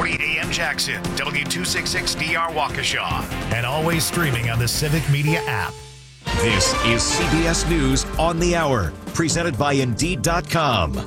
540 AM Jackson, W266DR Waukesha, and always streaming on the Civic Media app. This is CBS News on the Hour, presented by Indeed.com.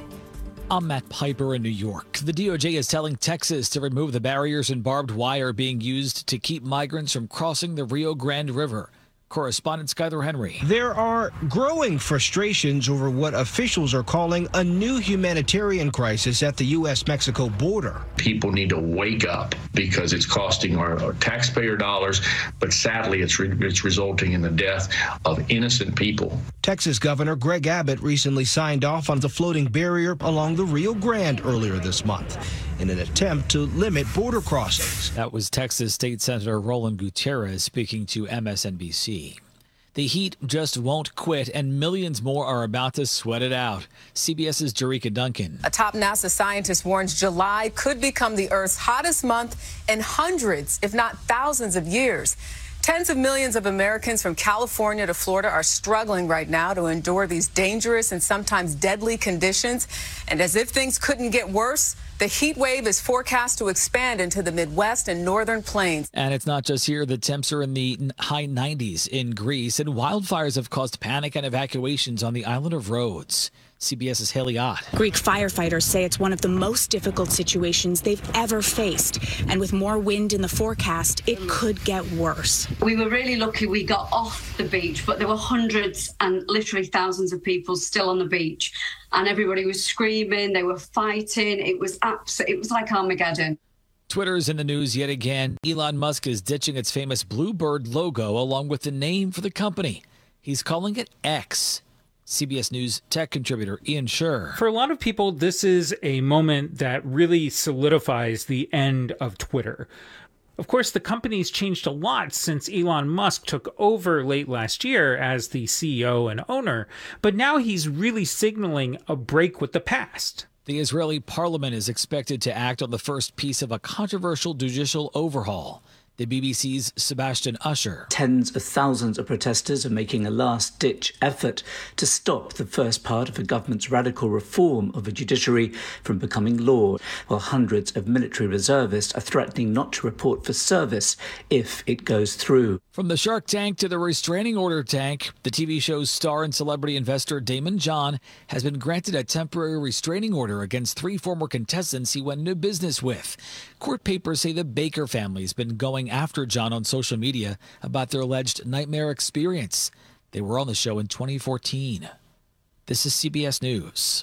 I'm Matt Piper in New York. The DOJ is telling Texas to remove the barriers and barbed wire being used to keep migrants from crossing the Rio Grande River. Correspondent Skyler Henry. There are growing frustrations over what officials are calling a new humanitarian crisis at the U.S.-Mexico border. People need to wake up because it's costing our taxpayer dollars, but sadly it's resulting in the death of innocent people. Texas Governor Greg Abbott recently signed off on the floating barrier along the Rio Grande earlier this month in an attempt to limit border crossings. That was Texas State Senator Roland Gutierrez speaking to MSNBC. The heat just won't quit, and millions more are about to sweat it out. CBS's Jerika Duncan. A top NASA scientist warns July could become the Earth's hottest month in hundreds, if not thousands of years. Tens of millions of Americans from California to Florida are struggling right now to endure these dangerous and sometimes deadly conditions. And as if things couldn't get worse, the heat wave is forecast to expand into the Midwest and northern plains. And it's not just here. The temps are in the high 90s in Greece, and wildfires have caused panic and evacuations on the island of Rhodes. CBS's Haley Ott. Greek firefighters say it's one of the most difficult situations they've ever faced. And with more wind in the forecast, it could get worse. We were really lucky we got off the beach, but there were hundreds and literally thousands of people still on the beach. And everybody was screaming, they were fighting. It was like Armageddon. Twitter's in the news yet again. Elon Musk is ditching its famous Bluebird logo along with the name for the company. He's calling it X. CBS News tech contributor Ian Sherr. For a lot of people, this is a moment that really solidifies the end of Twitter. Of course, the company's changed a lot since Elon Musk took over late last year as the CEO and owner, but now he's really signaling a break with the past. The Israeli parliament is expected to act on the first piece of a controversial judicial overhaul. The BBC's Sebastian Usher. Tens of thousands of protesters are making a last-ditch effort to stop the first part of the government's radical reform of the judiciary from becoming law, while hundreds of military reservists are threatening not to report for service if it goes through. From the Shark Tank to the restraining order tank, the TV show's star and celebrity investor Damon John has been granted a temporary restraining order against 3 former contestants he went into business with. Court papers say the Baker family has been going after John on social media about their alleged nightmare experience. They were on the show in 2014. This is CBS News.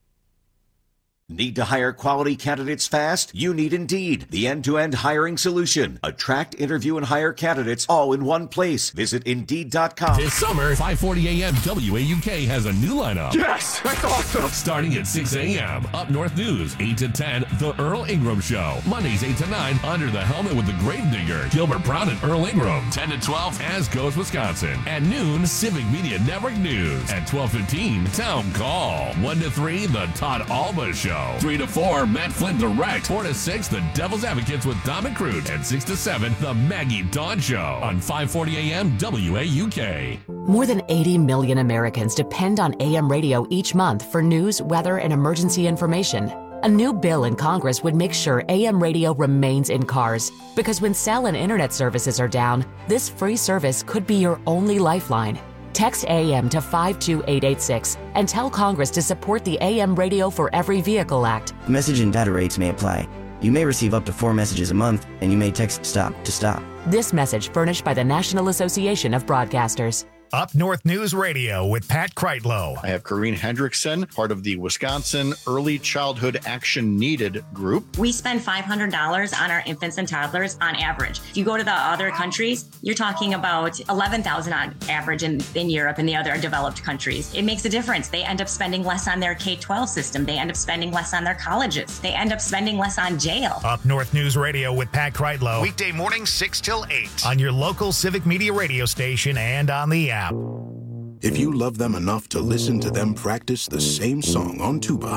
Need to hire quality candidates fast? You need Indeed, the end-to-end hiring solution. Attract, interview, and hire candidates all in one place. Visit Indeed.com. This summer, 540 AM WAUK has a new lineup. Yes, that's awesome. Starting at 6 a.m. Up North News, 8 to 10, The Earl Ingram Show. Mondays, 8 to 9, Under the Helmet with the Gravedigger, Gilbert Brown and Earl Ingram. 10 to 12, As Goes Wisconsin. At noon, Civic Media Network News. At 12:15, Town Call. 1 to 3, The Todd Alba Show. 3 to 4, Matt Flynn Direct. 4 to 6, The Devil's Advocates with Dom and Crute. And 6 to 7, The Maggie Dawn Show on 540 AM WAUK. More than 80 million Americans depend on AM radio each month for news, weather, and emergency information. A new bill in Congress would make sure AM radio remains in cars. Because when cell and internet services are down, this free service could be your only lifeline. Text AM to 52886 and tell Congress to support the AM Radio for Every Vehicle Act. Message and data rates may apply. You may receive up to 4 messages a month, and you may text STOP to stop. This message furnished by the National Association of Broadcasters. Up North News Radio with Pat Kreitlow. I have Corrine Hendrickson, part of the Wisconsin Early Childhood Action Needed group. We spend $500 on our infants and toddlers on average. If you go to the other countries, you're talking about $11,000 on average in Europe and the other developed countries. It makes a difference. They end up spending less on their K-12 system. They end up spending less on their colleges. They end up spending less on jail. Up North News Radio with Pat Kreitlow. Weekday mornings 6 till 8 on your local Civic Media radio station and on the app. If you love them enough to listen to them practice the same song on tuba,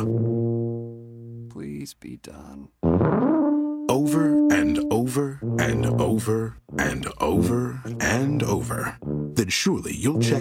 please be done. Over and over and over and over and over, then surely you'll check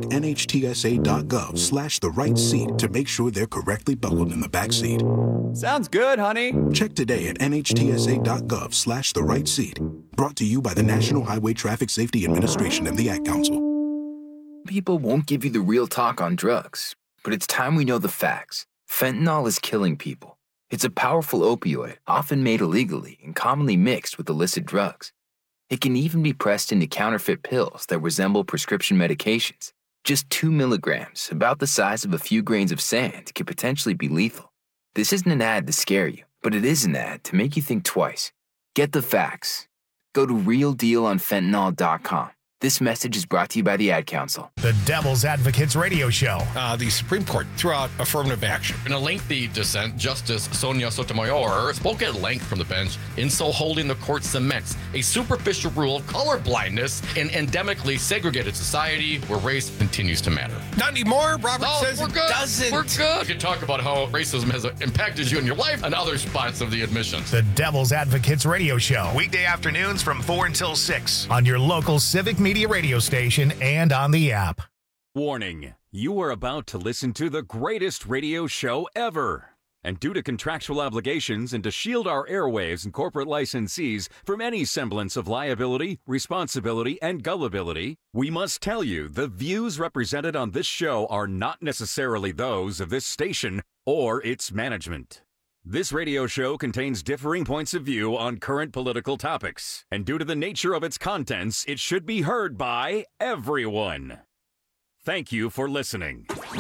NHTSA.gov/the right seat to make sure they're correctly buckled in the back seat. Sounds good, honey. Check today at NHTSA.gov/the right seat. Brought to you by the National Highway Traffic Safety Administration and the Ad Council. People won't give you the real talk on drugs, but it's time we know the facts. Fentanyl is killing people. It's a powerful opioid, often made illegally and commonly mixed with illicit drugs. It can even be pressed into counterfeit pills that resemble prescription medications. Just 2 milligrams, about the size of a few grains of sand, could potentially be lethal. This isn't an ad to scare you, but it is an ad to make you think twice. Get the facts. Go to realdealonfentanyl.com. This message is brought to you by the Ad Council. The Devil's Advocates Radio Show. The Supreme Court threw out affirmative action. In a lengthy dissent, Justice Sonia Sotomayor spoke at length from the bench, in so holding the court cements a superficial rule of color blindness in endemically segregated society where race continues to matter. Not anymore. Robert says we're it good. doesn't. We're good. You can talk about how racism has impacted you in your life and other spots of the admissions. The Devil's Advocates Radio Show. Weekday afternoons from 4 until 6 on your local Civic Media radio station and on the app. Warning, you are about to listen to the greatest radio show ever. And due to contractual obligations and to shield our airwaves and corporate licensees from any semblance of liability, responsibility, and gullibility, we must tell you the views represented on this show are not necessarily those of this station or its management. This radio show contains differing points of view on current political topics, and due to the nature of its contents, it should be heard by everyone. Thank you for listening. 3,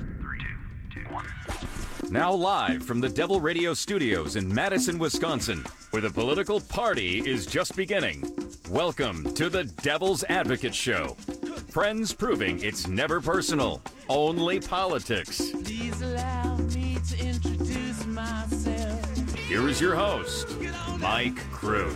2, 1. Now live from the Devil Radio Studios in Madison, Wisconsin, where the political party is just beginning. Welcome to the Devil's Advocate Show. Friends proving it's never personal, only politics. Please allow me to introduce myself. Here is your host, Mike Crute.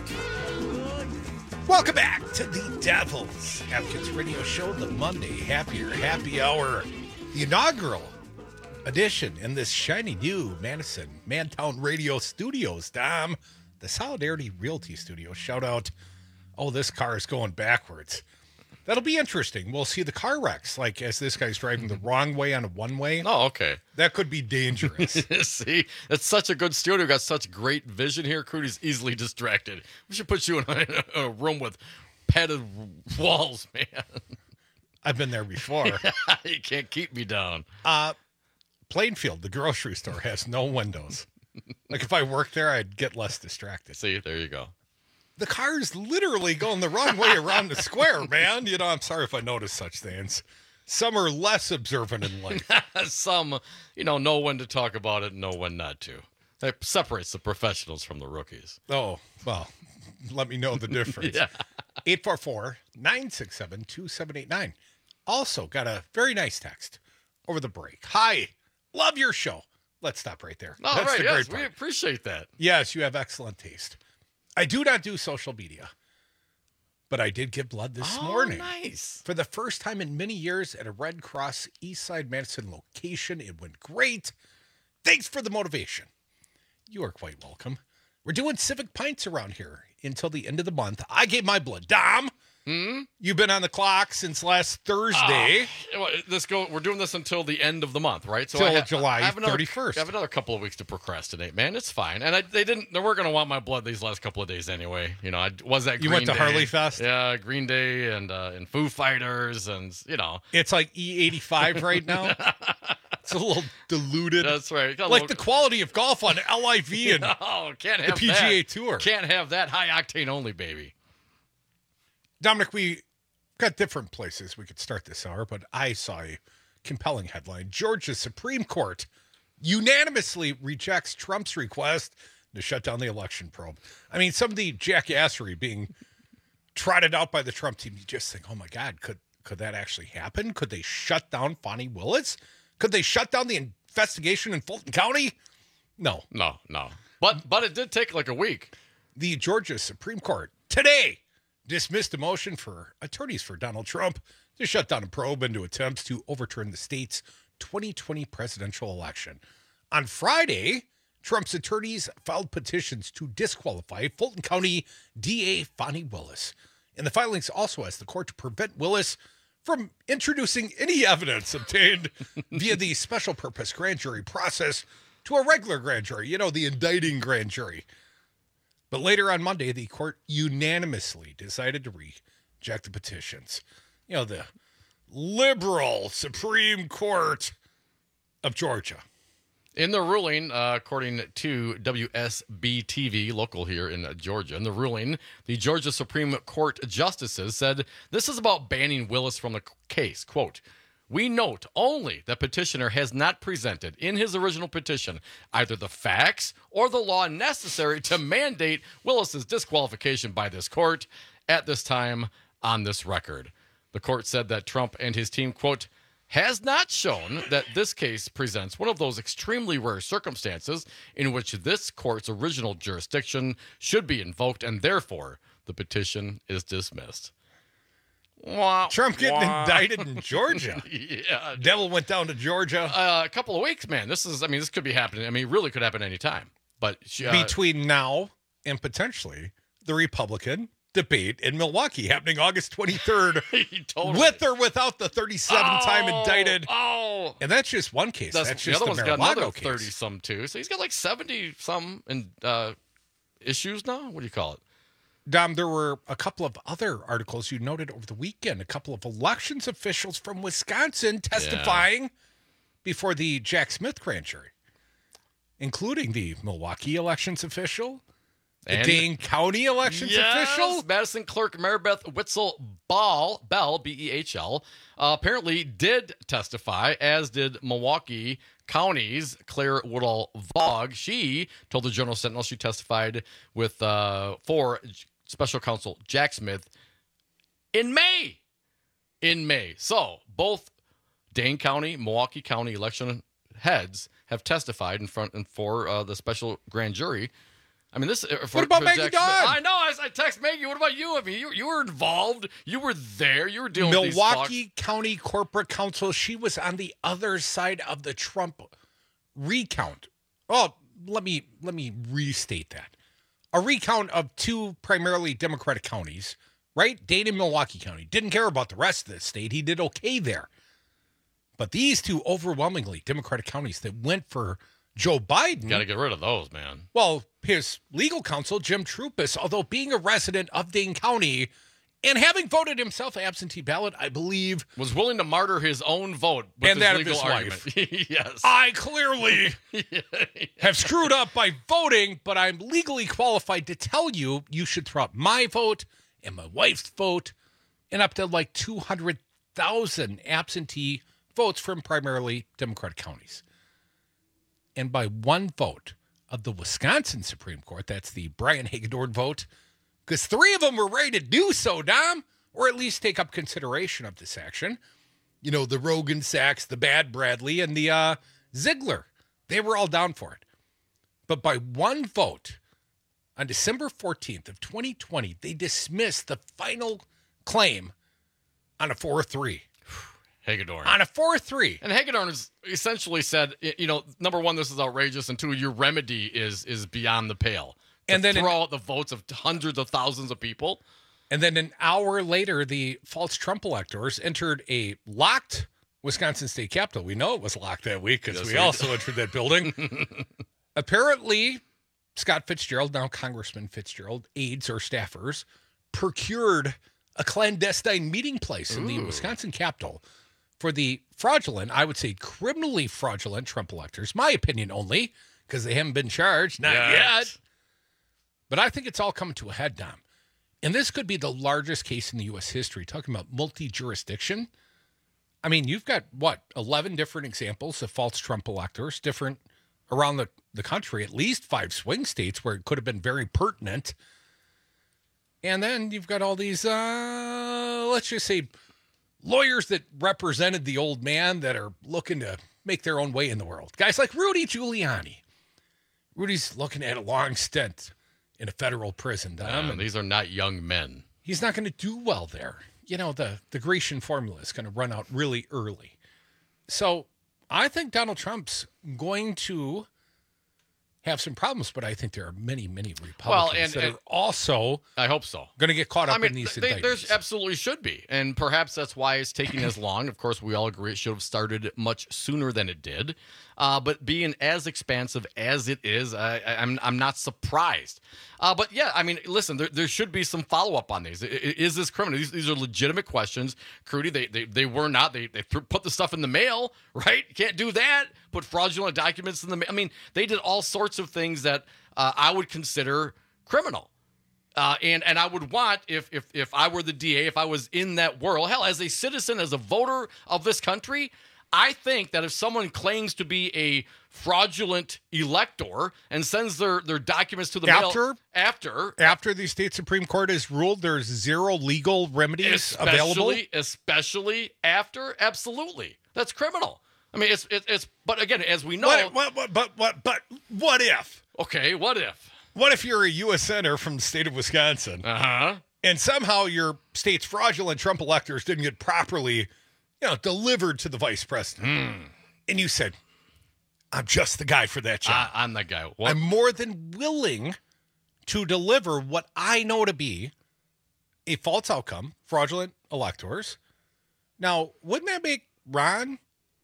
Welcome back to the Devil's Advocates Radio Show, the Monday Happy Hour, the inaugural edition in this shiny new Madison Mantown Radio Studios. Dom, the Solidarity Realty Studio. Shout out. Oh, this car is going backwards. That'll be interesting. We'll see the car wrecks, like as this guy's driving the wrong way on a one-way. Oh, okay. That could be dangerous. See, it's such a good studio. We've got such great vision here. Crudy's easily distracted. We should put you in a room with padded walls, man. I've been there before. You can't keep me down. Plainfield, the grocery store, has no windows. Like if I worked there, I'd get less distracted. See, there you go. The car's literally going the wrong way around the square, man. You know, I'm sorry if I notice such things. Some are less observant in life. Some, know when to talk about it and know when not to. That separates the professionals from the rookies. Oh, well, let me know the difference. Yeah. 844-967-2789. Also got a very nice text over the break. Hi, love your show. Let's stop right there. All That's right, the yes, great part. we appreciate that. Yes, you have excellent taste. I do not do social media, but I did give blood this morning. Nice. For the first time in many years at a Red Cross Eastside Madison location. It went great. Thanks for the motivation. You are quite welcome. We're doing Civic Pints around here until the end of the month. I gave my blood. Dom, you've been on the clock since last Thursday. We're doing this until the end of the month, right? So Till July 31st. I have another couple of weeks to procrastinate, man. It's fine. And they weren't going to want my blood these last couple of days anyway. I was at Green Day. You went to Harley Fest? Yeah, Green Day and Foo Fighters and, It's like E85 right now. It's a little diluted. That's right. Like the quality of golf on LIV and can't have the PGA that. Tour. Can't have that high octane only, baby. Dominic, we got different places we could start this hour, but I saw a compelling headline. Georgia's Supreme Court unanimously rejects Trump's request to shut down the election probe. I mean, some of the jackassery being trotted out by the Trump team, you just think, oh my God, could that actually happen? Could they shut down Fani Willis? Could they shut down the investigation in Fulton County? No. But it did take like a week. The Georgia Supreme Court today dismissed a motion for attorneys for Donald Trump to shut down a probe into attempts to overturn the state's 2020 presidential election. On Friday, Trump's attorneys filed petitions to disqualify Fulton County DA Fani Willis. And the filings also asked the court to prevent Willis from introducing any evidence obtained via the special purpose grand jury process to a regular grand jury, the indicting grand jury. But later on Monday, the court unanimously decided to reject the petitions. The liberal Supreme Court of Georgia. In the ruling, according to WSB-TV, local here in Georgia, in the ruling, the Georgia Supreme Court justices said this is about banning Willis from the case. Quote, "We note only that petitioner has not presented in his original petition either the facts or the law necessary to mandate Willis's disqualification by this court at this time on this record." The court said that Trump and his team, quote, "has not shown that this case presents one of those extremely rare circumstances in which this court's original jurisdiction should be invoked, and therefore the petition is dismissed." Trump getting indicted in Georgia. Yeah. Devil went down to Georgia. A couple of weeks, man. This could be happening. It really could happen anytime. But between now and potentially the Republican debate in Milwaukee happening August 23rd, totally. With or without the 37-time indicted. Oh, and that's just one case. That's just the other one's got another case. 30-some too. So he's got like 70-some issues now. What do you call it? Dom, there were a couple of other articles you noted over the weekend. A couple of elections officials from Wisconsin testifying before the Jack Smith grand jury, including the Milwaukee elections official, the Dane County elections official. Madison Clerk Maribeth Witzel Bell, B-E-H-L, apparently did testify, as did Milwaukee County's Claire Woodall Vaughn. She told the Journal Sentinel she testified with for special counsel Jack Smith in May. So both Dane County, Milwaukee County election heads have testified in front and for the special grand jury. What about Maggie Dodd? I know. I text Maggie. What about you? You were involved. You were there. You were dealing with these Milwaukee County Corporate Counsel. She was on the other side of the Trump recount. Oh, let me restate that. A recount of two primarily Democratic counties, right? Dane and Milwaukee County. Didn't care about the rest of the state. He did okay there. But these two overwhelmingly Democratic counties that went for Joe Biden. Got to get rid of those, man. Well, his legal counsel, Jim Trupis, although being a resident of Dane County and having voted himself absentee ballot, I believe, was willing to martyr his own vote with and his that legal of his argument. wife. Yes. I clearly have screwed up by voting, but I'm legally qualified to tell you should throw out my vote and my wife's vote and up to like 200,000 absentee votes from primarily Democratic counties. And by one vote of the Wisconsin Supreme Court, that's the Brian Hagedorn vote, because three of them were ready to do so, Dom, or at least take up consideration of this action. The Rogan Sachs, the Bad Bradley, and the Ziegler. They were all down for it. But by one vote, on December 14th of 2020, they dismissed the final claim on a 4-3. Hagedorn. On a 4-3. And Hagedorn has essentially said, number one, this is outrageous, and two, your remedy is beyond the pale. And then throw out the votes of hundreds of thousands of people. And then an hour later, the false Trump electors entered a locked Wisconsin State Capitol. We know it was locked that week because we also entered that building. Apparently, Scott Fitzgerald, now Congressman Fitzgerald, aides or staffers, procured a clandestine meeting place in the Wisconsin Capitol for the fraudulent, I would say criminally fraudulent Trump electors. My opinion only, because they haven't been charged. Not yet. But I think it's all coming to a head, Dom. And this could be the largest case in the U.S. history, talking about multi-jurisdiction. You've got, 11 different examples of false Trump electors, different around the country, at least 5 swing states where it could have been very pertinent. And then you've got all these, let's just say, lawyers that represented the old man that are looking to make their own way in the world. Guys like Rudy Giuliani. Rudy's looking at a long stint in a federal prison, Dom. And these are not young men. He's not going to do well there. The Grecian formula is going to run out really early. So I think Donald Trump's going to have some problems, but I think there are many, many Republicans that are also, I hope so, going to get caught up in these indictments. There absolutely should be, and perhaps that's why it's taking as long. Of course, we all agree it should have started much sooner than it did. But being as expansive as it is, I'm not surprised. But yeah, I mean, listen, there should be some follow-up on these. Is this criminal? These are legitimate questions. Crudy, they were not. They put the stuff in the mail, right? You can't do that. Put fraudulent documents in the mail. I mean, they did all sorts of things that I would consider criminal. And I would want, if I were the DA, if I was in that world, hell, as a citizen, as a voter of this country, I think that if someone claims to be a fraudulent elector and sends their documents to the mail after the state Supreme Court has ruled there's zero legal remedies available, especially after, absolutely, that's criminal. I mean, it's but again, as we know, but what if? Okay, what if? What if you're a U.S. Senator from the state of Wisconsin, and somehow your state's fraudulent Trump electors didn't get properly, delivered to the vice president, and you said, "I'm just the guy for that job. I'm the guy. What? I'm more than willing to deliver what I know to be a false outcome, fraudulent electors." Now, wouldn't that make Ron,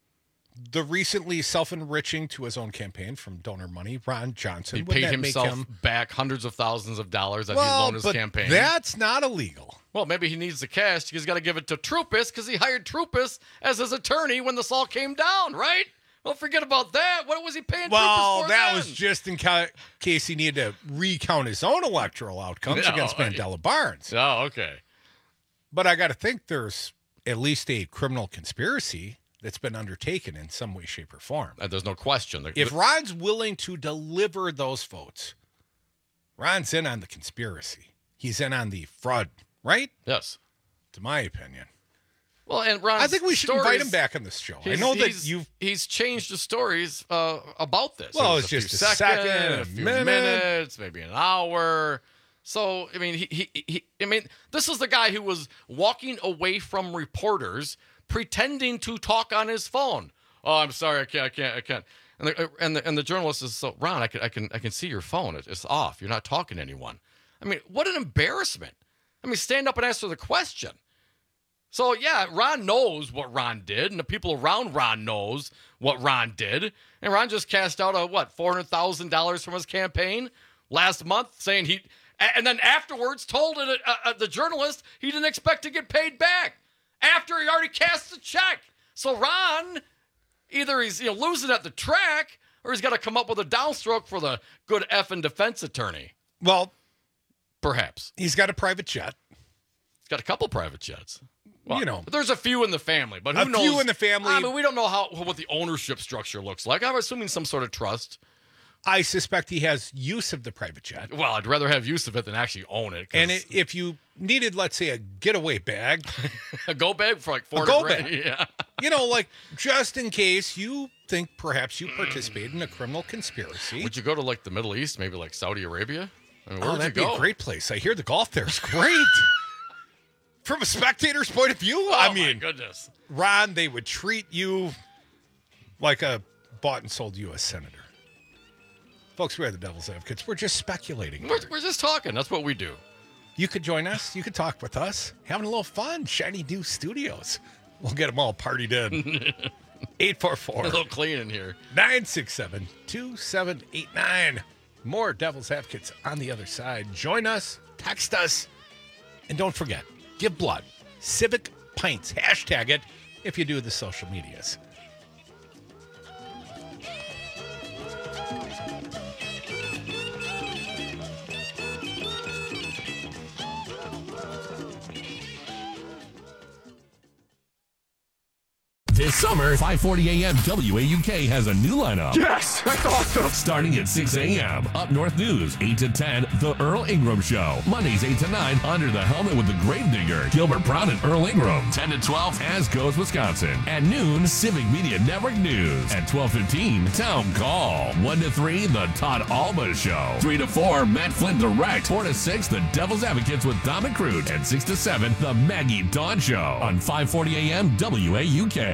the recently self-enriching to his own campaign from donor money, Ron Johnson, he paid himself back hundreds of thousands of dollars that he loaned his campaign? That's not illegal. Well, maybe he needs the cash. He's got to give it to Troupis because he hired Troupis as his attorney when this all came down, right? Well, forget about that. What was he paying Troupis for that then? was just in case he needed to recount his own electoral outcomes against Mandela Barnes. Oh, okay. But I got to think there's at least a criminal conspiracy that's been undertaken in some way, shape, or form. There's no question. If Ron's willing to deliver those votes, Ron's in on the conspiracy. He's in on the fraud, right? Yes. To my opinion. Well, and Ron's I think we should invite him back on this show. I know that he's changed the stories about this. Well, it's just a second, a few minutes, maybe an hour. So, I mean, this is the guy who was walking away from reporters pretending to talk on his phone. Oh, I'm sorry, I can't. And the journalist is, so Ron, I can see your phone. It's off. You're not talking to anyone. I mean, what an embarrassment. I mean, stand up and answer the question. So yeah, Ron knows what Ron did, and the people around Ron knows what Ron did. And Ron just cashed out $400,000 from his campaign last month, saying and then afterwards told the journalist he didn't expect to get paid back after he already cast the check. So Ron, either he's losing at the track, or he's got to come up with a downstroke for the good effing defense attorney. Well, perhaps he's got a private jet. He's got a couple private jets. Well, but there's a few in the family, but who knows? A few in the family. I mean, we don't know what the ownership structure looks like. I'm assuming some sort of trust. I suspect he has use of the private jet. Well, I'd rather have use of it than actually own it. And if you needed, let's say, a getaway bag. A go bag for like $400. Yeah. Just in case you think perhaps you participated in a criminal conspiracy. Would you go to the Middle East, maybe like Saudi Arabia? I mean, where would that'd you go? Be a great place. I hear the golf there is great. From a spectator's point of view, my goodness. Ron, they would treat you like a bought and sold U.S. senator. Folks, we are the Devil's Advocates. We're just speculating. We're just talking. That's what we do. You could join us. You could talk with us. Having a little fun. Shiny New Studios. We'll get them all partied in. 844. A little clean in here. 967-2789. More Devil's Advocates on the other side. Join us. Text us. And don't forget, give blood. Civic Pints. Hashtag it if you do the social medias. This summer, 5:40 a.m. WAUK has a new lineup. Yes, that's awesome. Starting at 6 a.m. Up North News, 8 to 10, The Earl Ingram Show. Mondays, 8 to 9, Under the Helmet with the Gravedigger, Gilbert Brown and Earl Ingram. 10 to 12, As Goes Wisconsin. At noon, Civic Media Network News. At 12:15, Town Call. 1 to 3, The Todd Alba Show. 3 to 4, Matt Flynn Direct. 4 to 6, The Devil's Advocates with Dom McCroot. And 6 to 7, The Maggie Dawn Show. On 5:40 a.m. WAUK.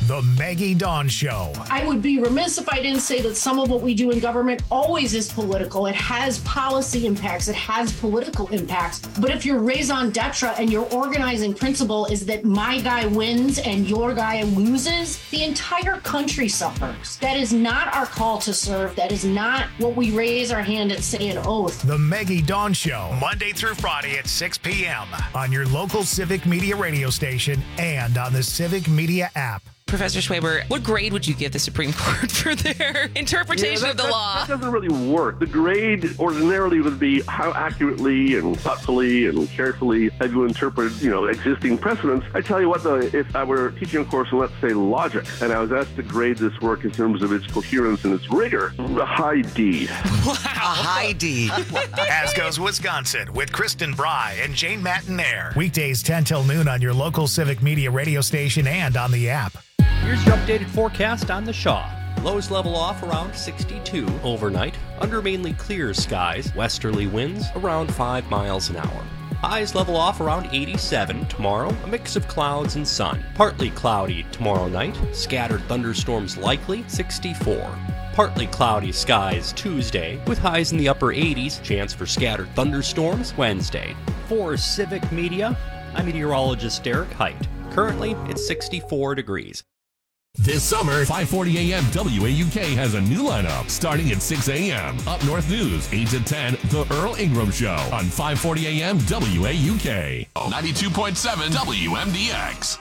The Maggie Dawn Show. I would be remiss if I didn't say that some of what we do in government always is political. It has policy impacts. It has political impacts. But if your raison d'etre and your organizing principle is that my guy wins and your guy loses, the entire country suffers. That is not our call to serve. That is not what we raise our hand and say an oath. The Maggie Dawn Show, Monday through Friday at 6 p.m. on your local Civic Media radio station and on the Civic Media app. Professor Schwaber, what grade would you give the Supreme Court for their interpretation of the law? That doesn't really work. The grade ordinarily would be how accurately and thoughtfully and carefully have you interpreted, existing precedents. I tell you what, though, if I were teaching a course in, let's say, logic, and I was asked to grade this work in terms of its coherence and its rigor, a high D. Wow. A high D. As Goes Wisconsin with Kristen Bry and Jane Mattinaire. Weekdays 10 till noon on your local Civic Media radio station and on the app. Here's your updated forecast on the Shaw. Lows level off around 62 overnight. Under mainly clear skies, westerly winds around 5 miles an hour. Highs level off around 87 tomorrow, a mix of clouds and sun. Partly cloudy tomorrow night, scattered thunderstorms likely, 64. Partly cloudy skies Tuesday, with highs in the upper 80s, chance for scattered thunderstorms Wednesday. For Civic Media, I'm meteorologist Derek Height. Currently, it's 64 degrees. This summer, 540 AM WAUK has a new lineup starting at 6 a.m. Up North News, 8 to 10, The Earl Ingram Show on 540 AM WAUK. 92.7 WMDX.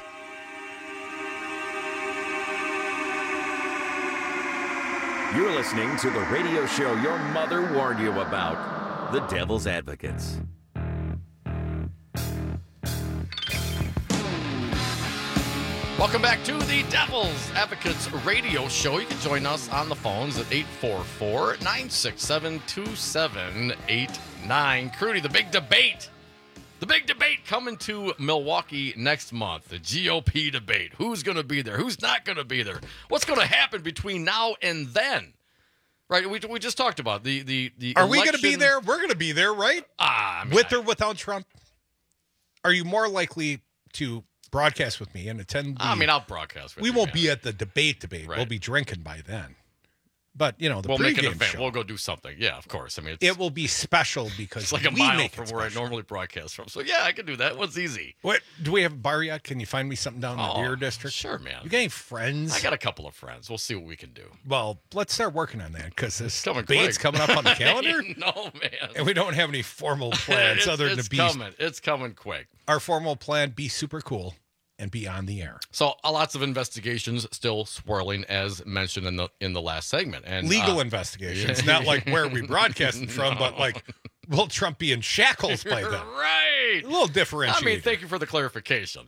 You're listening to the radio show your mother warned you about, The Devil's Advocates. Welcome back to the Devil's Advocates radio show. You can join us on the phones at 844-967-2789. Crudy, the big debate. The big debate coming to Milwaukee next month. The GOP debate. Who's going to be there? Who's not going to be there? What's going to happen between now and then? Right, we just talked about the Are election. we going to be there? We're going to be there, right? With or without Trump? Are you more likely to broadcast with me and attend? I'll broadcast with you. We won't be at the debate. Right. We'll be drinking by then. But, the we'll make an pregame event. show. We'll go do something. Yeah, of course. It will be special because it's like a mile from where I normally broadcast from. So, yeah, I can do that. One's easy. What? Do we have a bar yet? Can you find me something down in the Deer District? Sure, man. You got any friends? I got a couple of friends. We'll see what we can do. Well, let's start working on that because this debate's coming up on the calendar. No, man. And we don't have any formal plans other than to be coming. It's coming quick. Our formal plan, be super cool and be on the air. So lots of investigations still swirling, as mentioned in the last segment, and legal investigations, not like where we broadcasting from, but like will Trump be in shackles by then? Right, a little differentiated. Thank you for the clarification.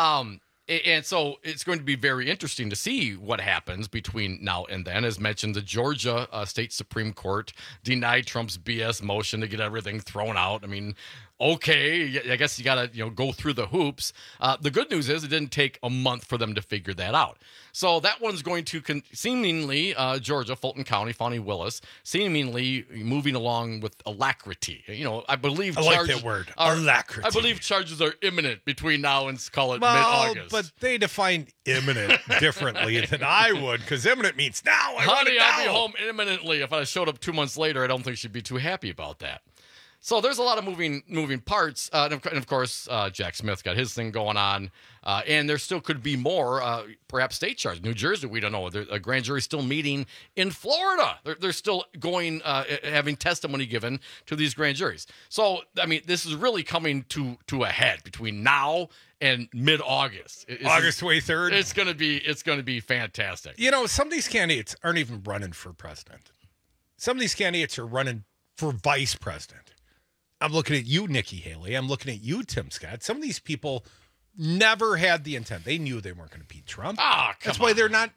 And so it's going to be very interesting to see what happens between now and then. As mentioned, the Georgia State Supreme Court denied Trump's BS motion to get everything thrown out. Okay, I guess you got to go through the hoops. The good news is it didn't take a month for them to figure that out. So that one's going to seemingly Georgia, Fulton County, Fani Willis, seemingly moving along with alacrity. I believe I like that word, alacrity. I believe charges are imminent between now and call it mid-August. But they define imminent differently than I would, because imminent means now. Honey, I'll be home imminently. If I showed up 2 months later, I don't think she'd be too happy about that. So there's a lot of moving parts. And of course, Jack Smith got his thing going on. And there still could be more, perhaps state charges. New Jersey, we don't know. A grand jury still meeting in Florida. They're still going, having testimony given to these grand juries. So, this is really coming to a head between now and mid-August. August 23rd. It's going to be fantastic. Some of these candidates aren't even running for president. Some of these candidates are running for vice president. I'm looking at you, Nikki Haley. I'm looking at you, Tim Scott. Some of these people never had the intent. They knew they weren't going to beat Trump. That's why they're not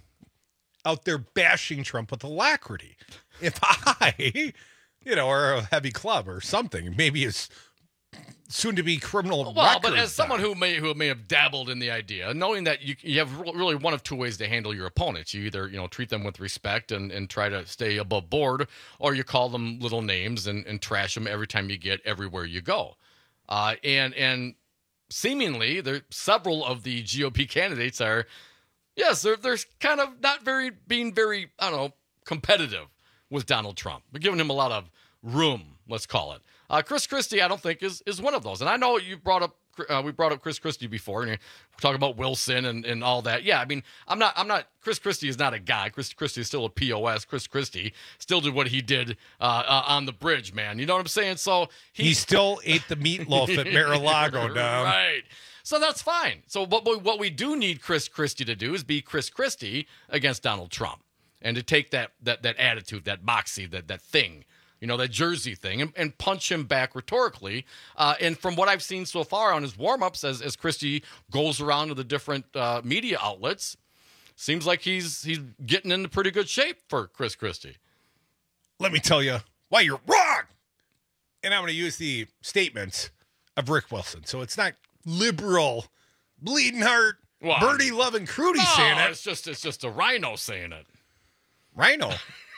out there bashing Trump with alacrity. If I, or a heavy club or something, maybe it's soon-to-be criminal records. But as someone who may have dabbled in the idea, knowing that you have really one of two ways to handle your opponents. You either treat them with respect and try to stay above board, or you call them little names and trash them every time you get everywhere you go. And seemingly, several of the GOP candidates are Yes, they're kind of not being very, I don't know, competitive with Donald Trump. We're giving him a lot of room, let's call it. Chris Christie, I don't think, is one of those. And I know we brought up Chris Christie before, and we're talking about Wilson and all that. Yeah, I mean, I'm not. Chris Christie is not a guy. Chris Christie is still a POS. Chris Christie still did what he did on the bridge, man. You know what I'm saying? So he still ate the meatloaf at Mar-a-Lago, Dom. Right. So that's fine. So what we do need Chris Christie to do is be Chris Christie against Donald Trump, and to take that attitude, that moxie, that thing, that jersey thing, and punch him back rhetorically. And from what I've seen so far on his warm-ups, as Christie goes around to the different media outlets, seems like he's getting into pretty good shape for Chris Christie. Let me tell you why you're wrong. And I'm going to use the statements of Rick Wilson. So it's not liberal, bleeding heart, birdie loving Crudy saying it. It's just a rhino saying it. Rhino.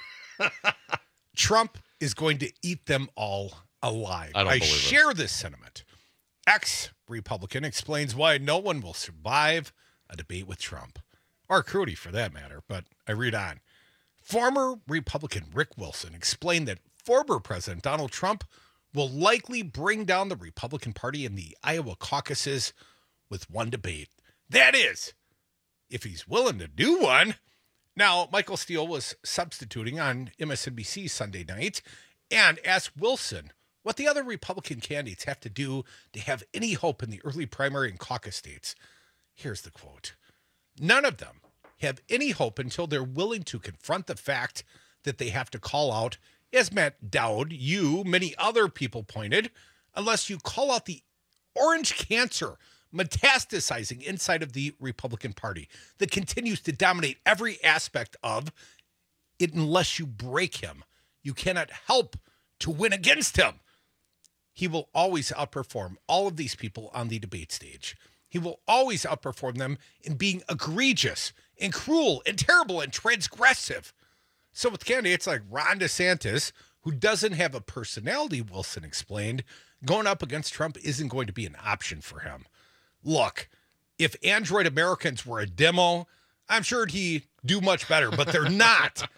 Trump is going to eat them all alive. I share this sentiment. Ex-Republican explains why no one will survive a debate with Trump. Or Crudy, for that matter, but I read on. Former Republican Rick Wilson explained that former President Donald Trump will likely bring down the Republican Party in the Iowa caucuses with one debate. That is, if he's willing to do one. Now, Michael Steele was substituting on MSNBC Sunday night and asked Wilson what the other Republican candidates have to do to have any hope in the early primary and caucus states. Here's the quote. None of them have any hope until they're willing to confront the fact that they have to call out, as Matt Dowd, many other people pointed, unless you call out the orange cancer metastasizing inside of the Republican Party that continues to dominate every aspect of it. Unless you break him, you cannot help to win against him. He will always outperform all of these people on the debate stage. He will always outperform them in being egregious and cruel and terrible and transgressive. So with candidates like Ron DeSantis, who doesn't have a personality, Wilson explained, going up against Trump isn't going to be an option for him. Look, if Android Americans were a demo, I'm sure he'd do much better, but they're not.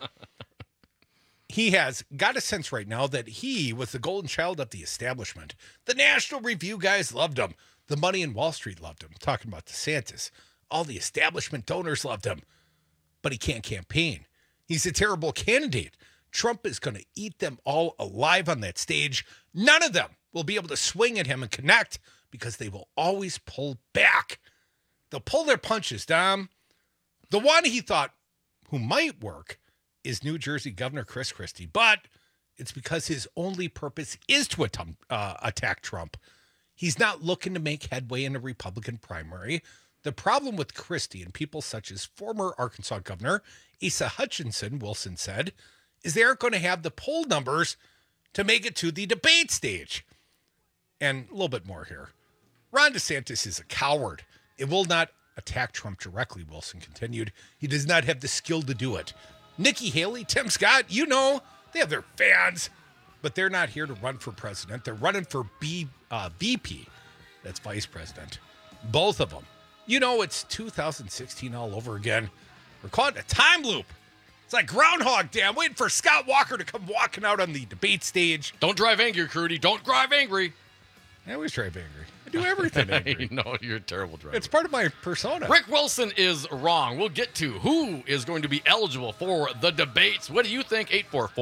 He has got a sense right now that he was the golden child of the establishment. The National Review guys loved him. The money in Wall Street loved him. Talking about DeSantis. All the establishment donors loved him. But he can't campaign. He's a terrible candidate. Trump is going to eat them all alive on that stage. None of them will be able to swing at him and connect because they will always pull back. They'll pull their punches, Dom. The one he thought who might work is New Jersey Governor Chris Christie, but it's because his only purpose is to attack Trump. He's not looking to make headway in a Republican primary. The problem with Christie and people such as former Arkansas Governor Asa Hutchinson, Wilson said, is they aren't going to have the poll numbers to make it to the debate stage. And a little bit more here. Ron DeSantis is a coward. It will not attack Trump directly, Wilson continued. He does not have the skill to do it. Nikki Haley, Tim Scott, they have their fans, but they're not here to run for president. They're running for VP. That's vice president. Both of them. It's 2016 all over again. We're caught in a time loop. It's like Groundhog Day. I'm waiting for Scott Walker to come walking out on the debate stage. Don't drive angry, Crudy. Don't drive angry. I always drive angry. I do everything angry. No, you're a terrible driver. It's part of my persona. Rick Wilson is wrong. We'll get to who is going to be eligible for the debates. What do you think?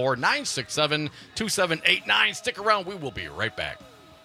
844-967-2789. Stick around. We will be right back.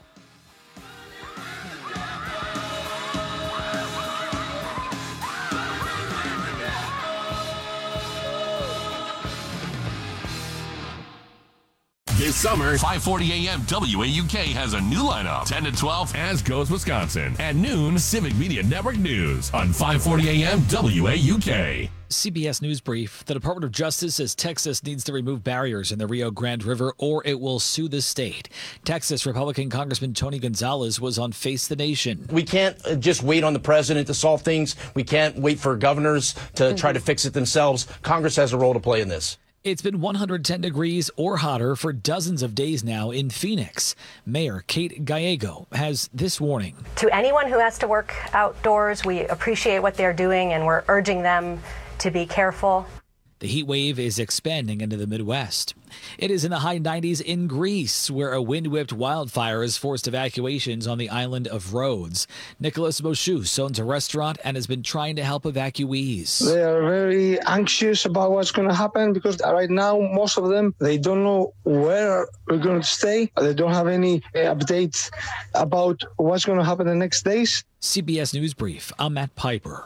This summer, 5:40 a.m. WAUK has a new lineup. 10 to 12, As Goes Wisconsin. At noon, Civic Media Network News on 5:40 a.m. WAUK. CBS News Brief. The Department of Justice says Texas needs to remove barriers in the Rio Grande River or it will sue the state. Texas Republican Congressman Tony Gonzalez was on Face the Nation. We can't just wait on the president to solve things. We can't wait for governors to try to fix it themselves. Congress has a role to play in this. It's been 110 degrees or hotter for dozens of days now in Phoenix. Mayor Kate Gallego has this warning. To anyone who has to work outdoors, we appreciate what they're doing and we're urging them to be careful. The heat wave is expanding into the Midwest. It is in the high 90s in Greece, where a wind-whipped wildfire has forced evacuations on the island of Rhodes. Nicholas Moschus owns a restaurant and has been trying to help evacuees. They are very anxious about what's going to happen because right now, most of them, they don't know where we're going to stay. They don't have any updates about what's going to happen the next days. CBS News Brief, I'm Matt Piper.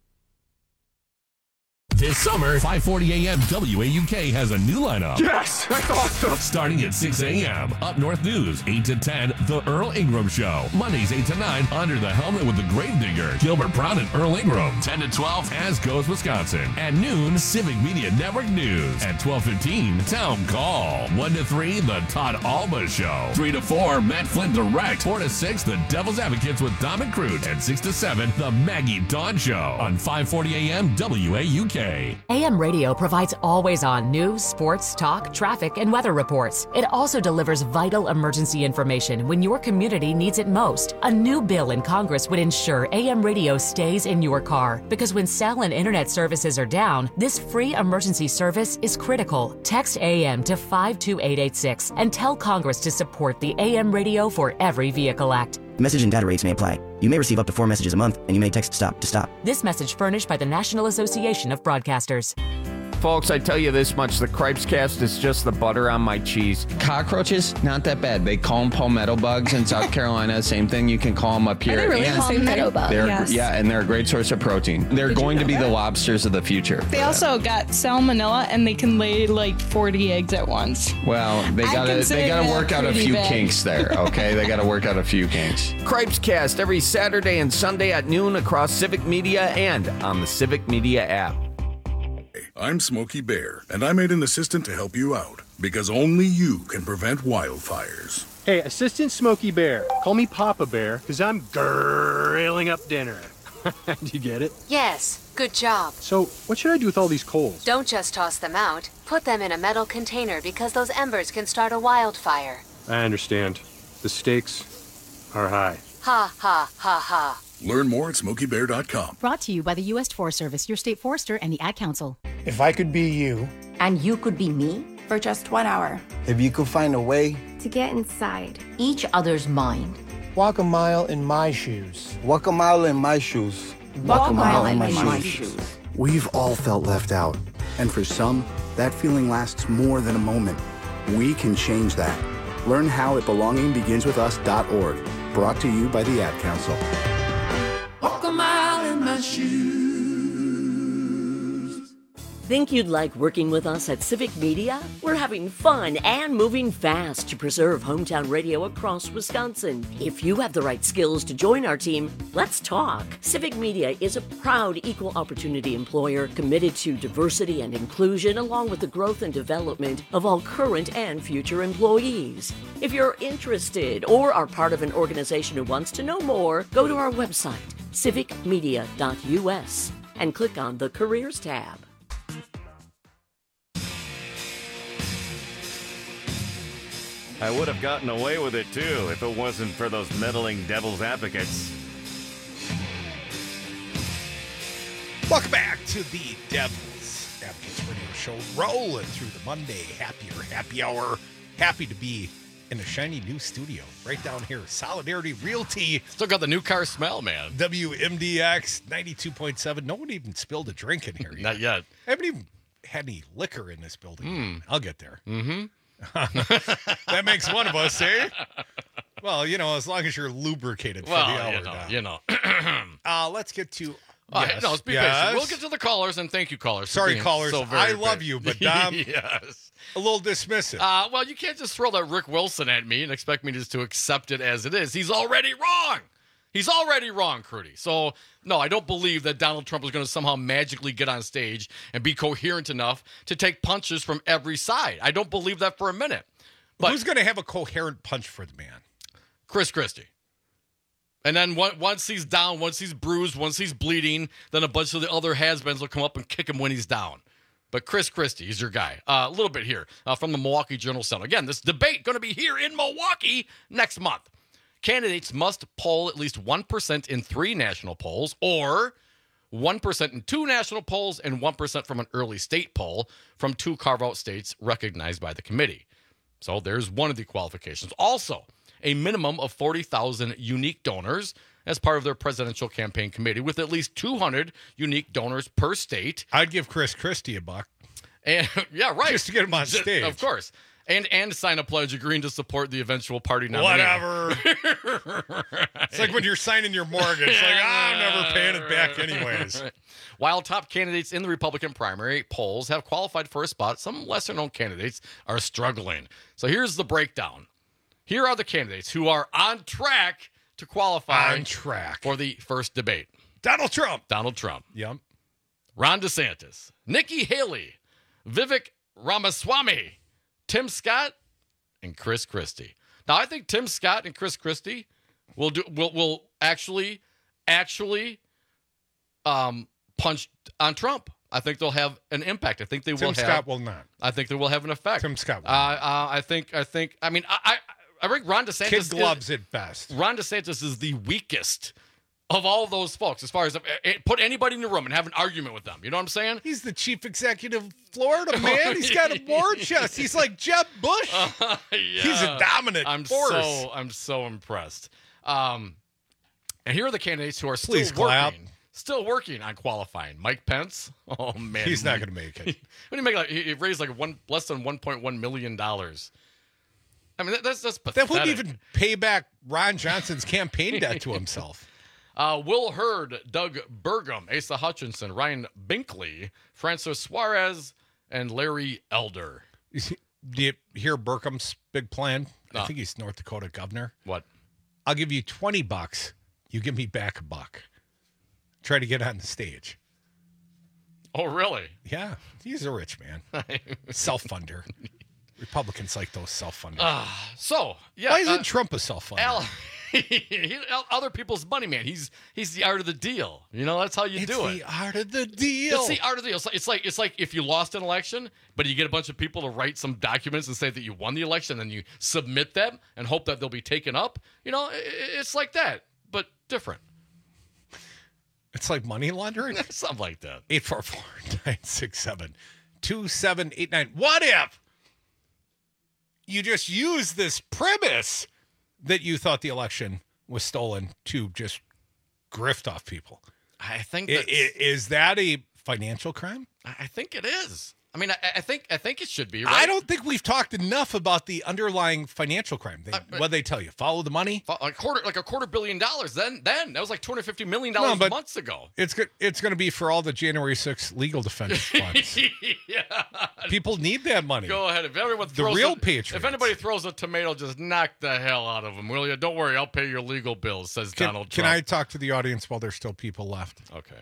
This summer, 5:40 a.m. WAUK has a new lineup. Yes, that's awesome. Starting at 6 a.m. Up North News, 8 to 10, The Earl Ingram Show. Mondays, 8 to 9, Under the Helmet with the Gravedigger, Gilbert Brown and Earl Ingram. 10 to 12, As Goes Wisconsin. At noon, Civic Media Network News. At 12:15, Town Call. 1 to 3, The Todd Alba Show. 3 to 4, Matt Flynn Direct. 4 to 6, The Devil's Advocates with Dom and Crute. And 6 to 7, The Maggie Dawn Show. On 5:40 a.m. WAUK. AM radio provides always-on news, sports, talk, traffic, and weather reports. It also delivers vital emergency information when your community needs it most. A new bill in Congress would ensure AM radio stays in your car, because when cell and internet services are down, this free emergency service is critical. Text AM to 52886 and tell Congress to support the AM Radio for Every Vehicle Act. Message and data rates may apply. You may receive up to 4 messages a month, and you may text STOP to stop. This message furnished by the National Association of Broadcasters. Folks, I tell you this much, the Cripes Cast is just the butter on my cheese. Cockroaches, not that bad. They call them palmetto bugs in South Carolina. Same thing you can call them up here. Are they really and palmetto bugs? Yes. Yeah, and they're a great source of protein. They're going to be the lobsters of the future. They also got salmonella, and they can lay like 40 eggs at once. Well, they gotta work out a few big. kinks there, okay? They gotta work out a few kinks. Cripes Cast every Saturday and Sunday at noon across Civic Media and on the Civic Media app. I'm Smokey Bear, and I made an assistant to help you out, because only you can prevent wildfires. Hey, Assistant Smokey Bear. Call me Papa Bear, because I'm grilling up dinner. Do you get it? Yes, good job. So, what should I do with all these coals? Don't just toss them out. Put them in a metal container because those embers can start a wildfire. I understand. The stakes are high. Ha, ha, ha, ha. Learn more at SmokeyBear.com. Brought to you by the U.S. Forest Service, your state forester, and the Ad Council. If I could be you. And you could be me? For just 1 hour. If you could find a way. To get inside each other's mind. Walk a mile in my shoes. Walk a mile in my shoes. Walk a mile in my shoes. We've all felt left out. And for some, that feeling lasts more than a moment. We can change that. Learn how at belongingbeginswithus.org. Brought to you by the Ad Council. Walk a mile in my shoes. Think you'd like working with us at Civic Media? We're having fun and moving fast to preserve hometown radio across Wisconsin. If you have the right skills to join our team, let's talk. Civic Media is a proud equal opportunity employer committed to diversity and inclusion, along with the growth and development of all current and future employees. If you're interested or are part of an organization who wants to know more, go to our website, civicmedia.us, and click on the Careers tab. I would have gotten away with it, too, if it wasn't for those meddling devil's advocates. Welcome back to the Devil's Advocates Radio Show, rolling through the Monday happy hour. Happy to be in a shiny new studio right down here. Solidarity Realty. Still got the new car smell, man. WMDX 92.7. No one even spilled a drink in here yet. Not yet. I haven't even had any liquor in this building. I'll get there. Mm-hmm. That makes one of us, eh? Well, as long as you're lubricated for the hour. Let's get to... Yes. Be patient. We'll get to the callers, and thank you, callers. Sorry, callers. So I love you, but Dom, yes. a little dismissive. Well, you can't just throw that Rick Wilson at me and expect me just to accept it as it is. He's already wrong. He's already wrong, Crudy. So, no, I don't believe that Donald Trump is going to somehow magically get on stage and be coherent enough to take punches from every side. I don't believe that for a minute. But who's going to have a coherent punch for the man? Chris Christie. And then once he's down, once he's bruised, once he's bleeding, then a bunch of the other has-beens will come up and kick him when he's down. But Chris Christie, he's your guy. A little bit here from the Milwaukee Journal-Sun. Again, this debate going to be here in Milwaukee next month. Candidates must poll at least 1% in 3 national polls, or 1% in 2 national polls and 1% from an early state poll from 2 carve-out states recognized by the committee. So there's one of the qualifications. Also, a minimum of 40,000 unique donors as part of their presidential campaign committee, with at least 200 unique donors per state. I'd give Chris Christie $1. And yeah, right. Just to get him on stage. Of course. And sign a pledge agreeing to support the eventual party nominee. Whatever. It's like when you're signing your mortgage. Like, I'm never paying it back anyways. While top candidates in the Republican primary polls have qualified for a spot, some lesser-known candidates are struggling. So here's the breakdown. Here are the candidates who are on track to qualify for the first debate. Donald Trump. Yep. Ron DeSantis. Nikki Haley. Vivek Ramaswamy. Tim Scott and Chris Christie. Now, I think Tim Scott and Chris Christie will actually punch on Trump. I think they'll have an impact. I think they will. Tim Scott will not. I think they will have an effect. Tim Scott will not. I think. I mean, I think Ron DeSantis. Kid gloves at best. Ron DeSantis is the weakest of all those folks, as far as put anybody in the room and have an argument with them. You know what I'm saying? He's the chief executive of Florida, man. He's got a war chest. He's like Jeb Bush. Yeah. He's a dominant force. I'm so impressed. And here are the candidates who are still working on qualifying. Mike Pence. Oh man, he's not going to make it. What do you make? He raised less than $1.1 million. I mean, that's pathetic. That wouldn't even pay back Ron Johnson's campaign debt to himself. Will Hurd, Doug Burgum, Asa Hutchinson, Ryan Binkley, Francis Suarez, and Larry Elder. Do you hear Burgum's big plan? I think he's North Dakota governor. What? I'll give you $20. You give me back $1. Try to get on the stage. Oh, really? Yeah. He's a rich man. Self-funder. Republicans like those self-funders. Why isn't Trump a self-funder? Other people's money, man. He's the art of the deal. You know, that's how you do it. It's the art of the deal. It's the art of the deal. It's like if you lost an election, but you get a bunch of people to write some documents and say that you won the election, then you submit them and hope that they'll be taken up. You know, it's like that, but different. It's like money laundering? Something like that. 844-967-2789. What if you just use this premise that you thought the election was stolen to just grift off people? I think is that a financial crime? I think it is. I mean, I think it should be, right? I don't think we've talked enough about the underlying financial crime. What they tell you? Follow the money? Like $250 million. Then that was like $250 million months ago. It's going to be for all the January 6th legal defense funds. Yeah. People need that money. Go ahead. If everyone the real Patriots. If anybody throws a tomato, just knock the hell out of them, will you? Don't worry, I'll pay your legal bills, says Donald Trump. Can I talk to the audience while there's still people left? Okay.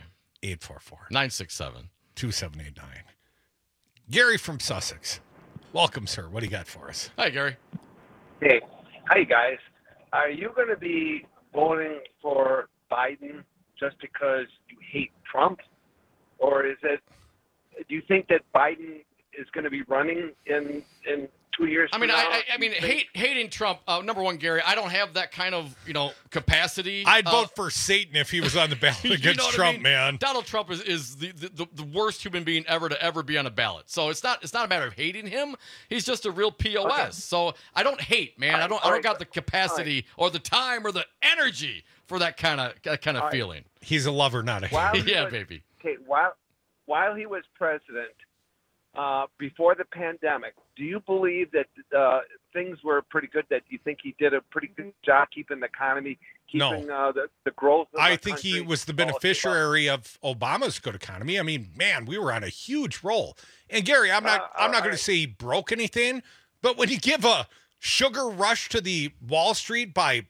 844-967-2789. Gary from Sussex. Welcome, sir. What do you got for us? Hi, Gary. Hey. Hi, guys. Are you going to be voting for Biden just because you hate Trump? Or do you think that Biden is going to be running in 2 years I mean, hating Trump, number one, Gary, I don't have that kind of, capacity. I'd vote for Satan if he was on the ballot against Trump, man. Donald Trump is the worst human being ever to ever be on a ballot. So it's not a matter of hating him. He's just a real POS. Okay. So I don't hate, man. I don't got the capacity or the time or the energy for that kind of feeling. He's a lover, not a hater. Baby. Okay, while he was president, before the pandemic, do you believe that things were pretty good, that you think he did a pretty good job keeping the economy, keeping the growth of I think he was the beneficiary of Obama's good economy. I mean, man, we were on a huge roll. And Gary, I'm not going to say he broke anything, but when you give a sugar rush to the Wall Street by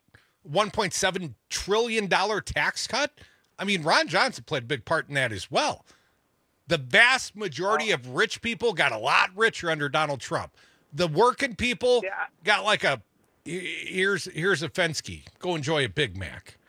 $1.7 trillion tax cut, I mean, Ron Johnson played a big part in that as well. The vast majority of rich people got a lot richer under Donald Trump. The working people got like here's a Fensky. Go enjoy a Big Mac.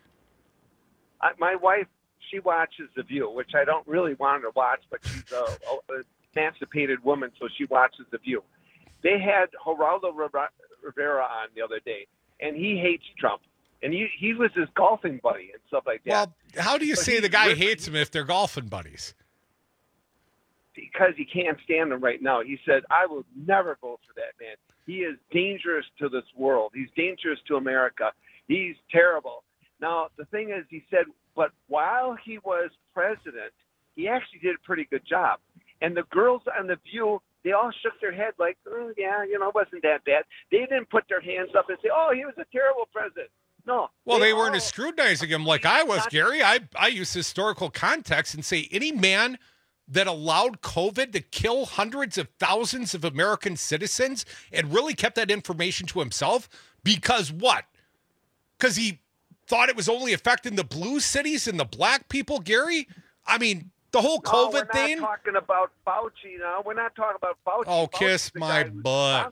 My wife, she watches The View, which I don't really want her to watch, but she's emancipated woman, so she watches The View. They had Geraldo Rivera on the other day, and he hates Trump. And he was his golfing buddy and stuff like that. Well, how do you say the guy hates him if they're golfing buddies? Because he can't stand him right now. He said, I will never vote for that man. He is dangerous to this world. He's dangerous to America. He's terrible. Now, the thing is, he said, but while he was president, he actually did a pretty good job. And the girls on The View, they all shook their head like, oh, yeah, it wasn't that bad. They didn't put their hands up and say, oh, he was a terrible president. No. Well, they weren't scrutinizing him like I was, Gary. I use historical context and say any man that allowed COVID to kill hundreds of thousands of American citizens and really kept that information to himself because what? Because he thought it was only affecting the blue cities and the black people, Gary? I mean, the whole COVID thing. We're not talking about Fauci now. We're not talking about Fauci. Oh, kiss my butt.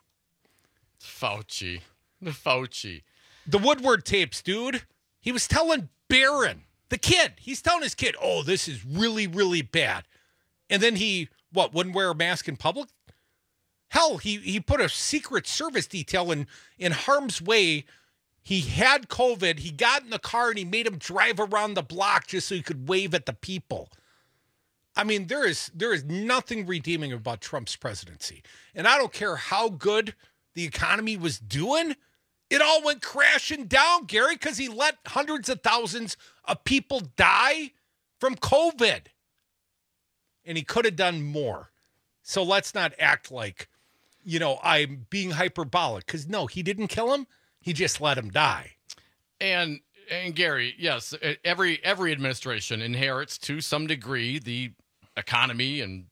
Fauci. The Fauci. The Woodward tapes, dude. He was telling Barron, the kid, he's telling his kid, oh, this is really, really bad. And then he, wouldn't wear a mask in public? Hell, he put a Secret Service detail in harm's way. He had COVID. He got in the car and he made him drive around the block just so he could wave at the people. I mean, there is nothing redeeming about Trump's presidency. And I don't care how good the economy was doing. It all went crashing down, Gary, because he let hundreds of thousands of people die from COVID. And he could have done more. So let's not act like, I'm being hyperbolic. Because, no, he didn't kill him. He just let him die. And Gary, yes, every administration inherits to some degree the economy and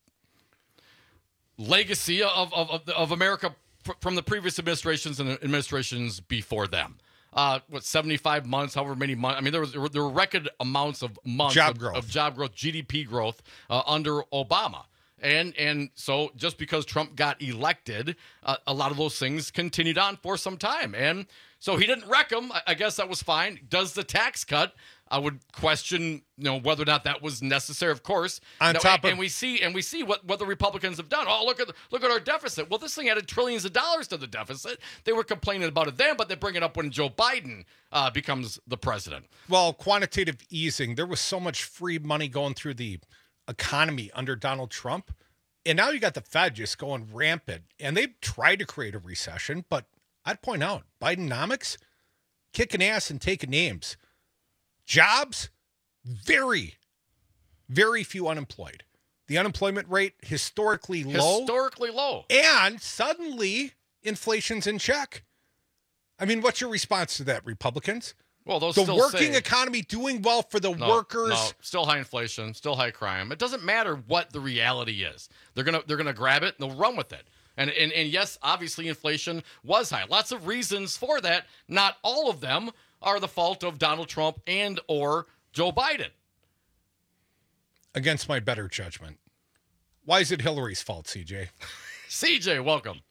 legacy of America from the previous administrations and administrations before them. 75 months, however many months. I mean, there were record amounts of months of job growth, GDP growth under Obama. And so just because Trump got elected, a lot of those things continued on for some time. And so he didn't wreck them. I guess that was fine. Does the tax cut? I would question, whether or not that was necessary. Of course, and we see what the Republicans have done. Oh, look at our deficit. Well, this thing added trillions of dollars to the deficit. They were complaining about it then, but they bring it up when Joe Biden becomes the president. Well, quantitative easing. There was so much free money going through the economy under Donald Trump, and now you got the Fed just going rampant. And they've tried to create a recession, but I'd point out Bidenomics kicking ass and taking names. Jobs, very, very few unemployed. The unemployment rate historically low. And suddenly, inflation's in check. I mean, what's your response to that, Republicans? Well, those the working economy doing well for the workers. No, still high inflation, still high crime. It doesn't matter what the reality is. They're gonna grab it and they'll run with it. And yes, obviously inflation was high. Lots of reasons for that. Not all of them are the fault of Donald Trump and or Joe Biden. Against my better judgment. Why is it Hillary's fault, CJ? CJ, welcome.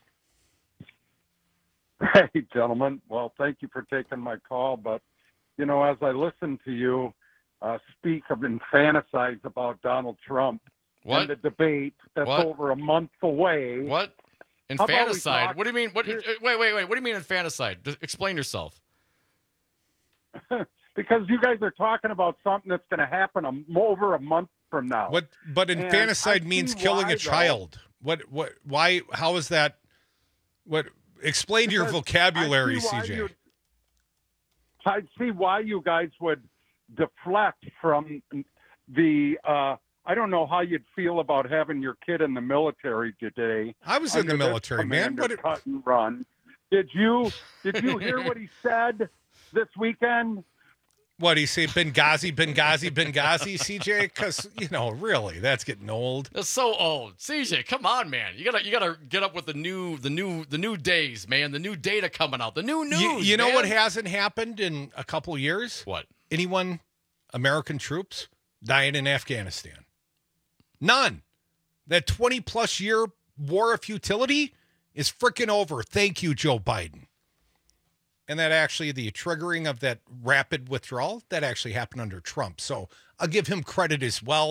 Hey, gentlemen. Well, thank you for taking my call. But, as I listen to you speak of and fantasize about Donald Trump and the debate that's over a month away. What? Infanticide? What do you mean? Wait. What do you mean infanticide? Explain yourself. Because you guys are talking about something that's going to happen over a month from now. But infanticide means killing a child. Why? How is that? Explain your vocabulary, CJ. I see why you guys would deflect from the. I don't know how you'd feel about having your kid in the military today. I was in the military, man. Cut and run. Did you hear what he said this weekend? What do you say, Benghazi, CJ? Because really, that's getting old. That's so old, CJ. Come on, man. You gotta get up with the new days, man. The new data coming out, the new news. You know what hasn't happened in a couple years? What? American troops dying in Afghanistan. None. That 20+ year war of futility is freaking over. Thank you, Joe Biden. And that actually, the triggering of that rapid withdrawal, that actually happened under Trump. So I'll give him credit as well.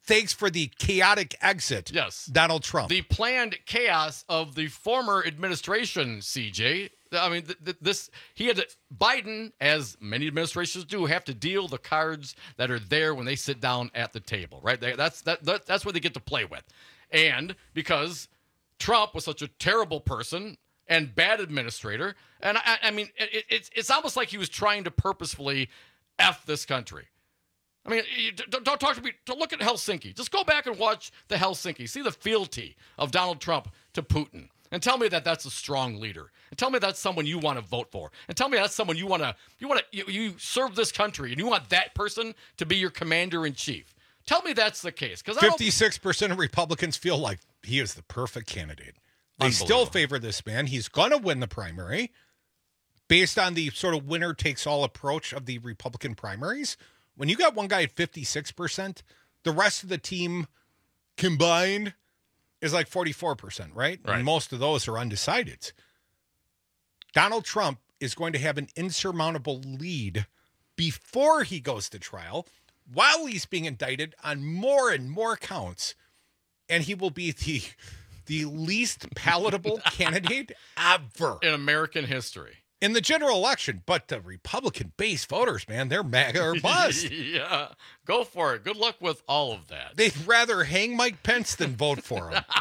thanks for the chaotic exit. Yes. Donald Trump. The planned chaos of the former administration, CJ. I mean, Biden, as many administrations do, have to deal the cards that are there when they sit down at the table, right? That's what they get to play with. And because Trump was such a terrible person and bad administrator, and I mean, it's almost like he was trying to purposefully F this country. I mean, don't talk to me. To look at Helsinki. Just go back and watch the Helsinki. See the fealty of Donald Trump to Putin. And tell me that that's a strong leader. And tell me that's someone you want to vote for. And tell me that's someone you serve this country and you want that person to be your commander in chief. Tell me that's the case. 56% of Republicans feel like he is the perfect candidate. They still favor this man. He's going to win the primary based on the sort of winner takes all approach of the Republican primaries. When you got one guy at 56%, the rest of the team combined is like 44%, right? And most of those are undecideds. Donald Trump is going to have an insurmountable lead before he goes to trial, while he's being indicted on more and more counts, and he will be the least palatable candidate ever in American history. In the general election, but the Republican-based voters, man, they're MAGA or bust. Yeah, go for it. Good luck with all of that. They'd rather hang Mike Pence than vote for him.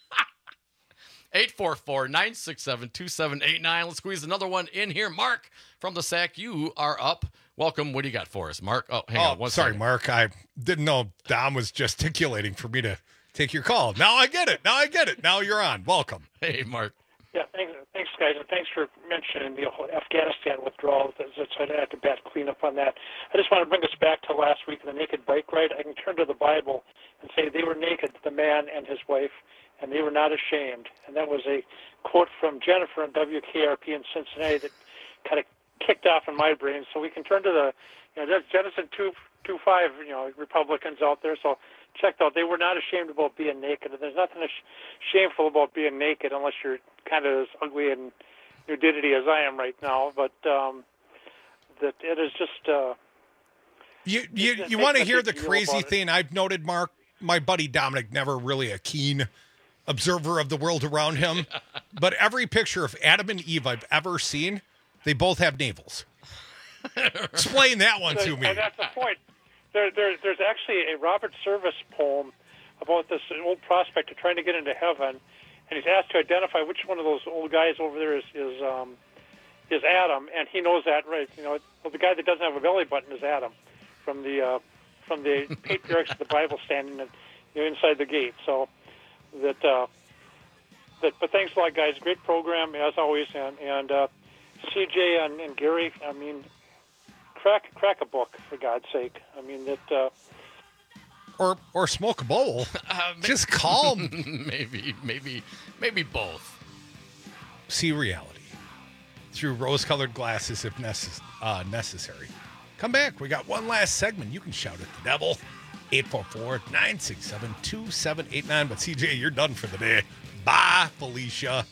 844-967-2789. Let's squeeze another one in here. Mark from the SAC, you are up. Welcome. What do you got for us, Mark? Oh, hang on one sorry, second. Mark. I didn't know Dom was gesticulating for me to take your call. Now I get it. Now you're on. Welcome. Hey, Mark. Yeah, thanks, guys, and thanks for mentioning the whole Afghanistan withdrawal. So I had to clean up on that. I just want to bring us back to last week in the naked bike ride. I can turn to the Bible and say they were naked, the man and his wife, and they were not ashamed. And that was a quote from Jennifer on WKRP in Cincinnati that kind of kicked off in my brain. So we can turn to there's Genesis 2:5, Republicans out there. So check out. They were not ashamed about being naked. And there's nothing shameful about being naked unless you're kind of as ugly and nudity as I am right now. But that it is just. You want to hear the crazy thing? I've noted, Mark, my buddy Dominic, never really a keen observer of the world around him. But every picture of Adam and Eve I've ever seen, they both have navels. Explain that one to me. And that's the point. There's actually a Robert Service poem about this old prospector trying to get into heaven, and he's asked to identify which one of those old guys over there is Adam, and he knows that, right? The guy that doesn't have a belly button is Adam, from the patriarchs of the Bible standing inside the gate. So but thanks a lot, guys. Great program as always, and CJ and Gary. I mean, crack a book for God's sake. I mean that. Or smoke a bowl. Just calm. Maybe both. See reality through rose-colored glasses if necessary. Come back. We got one last segment. You can shout at the devil. 844-967-2789. But CJ, you're done for the day. Bye, Felicia.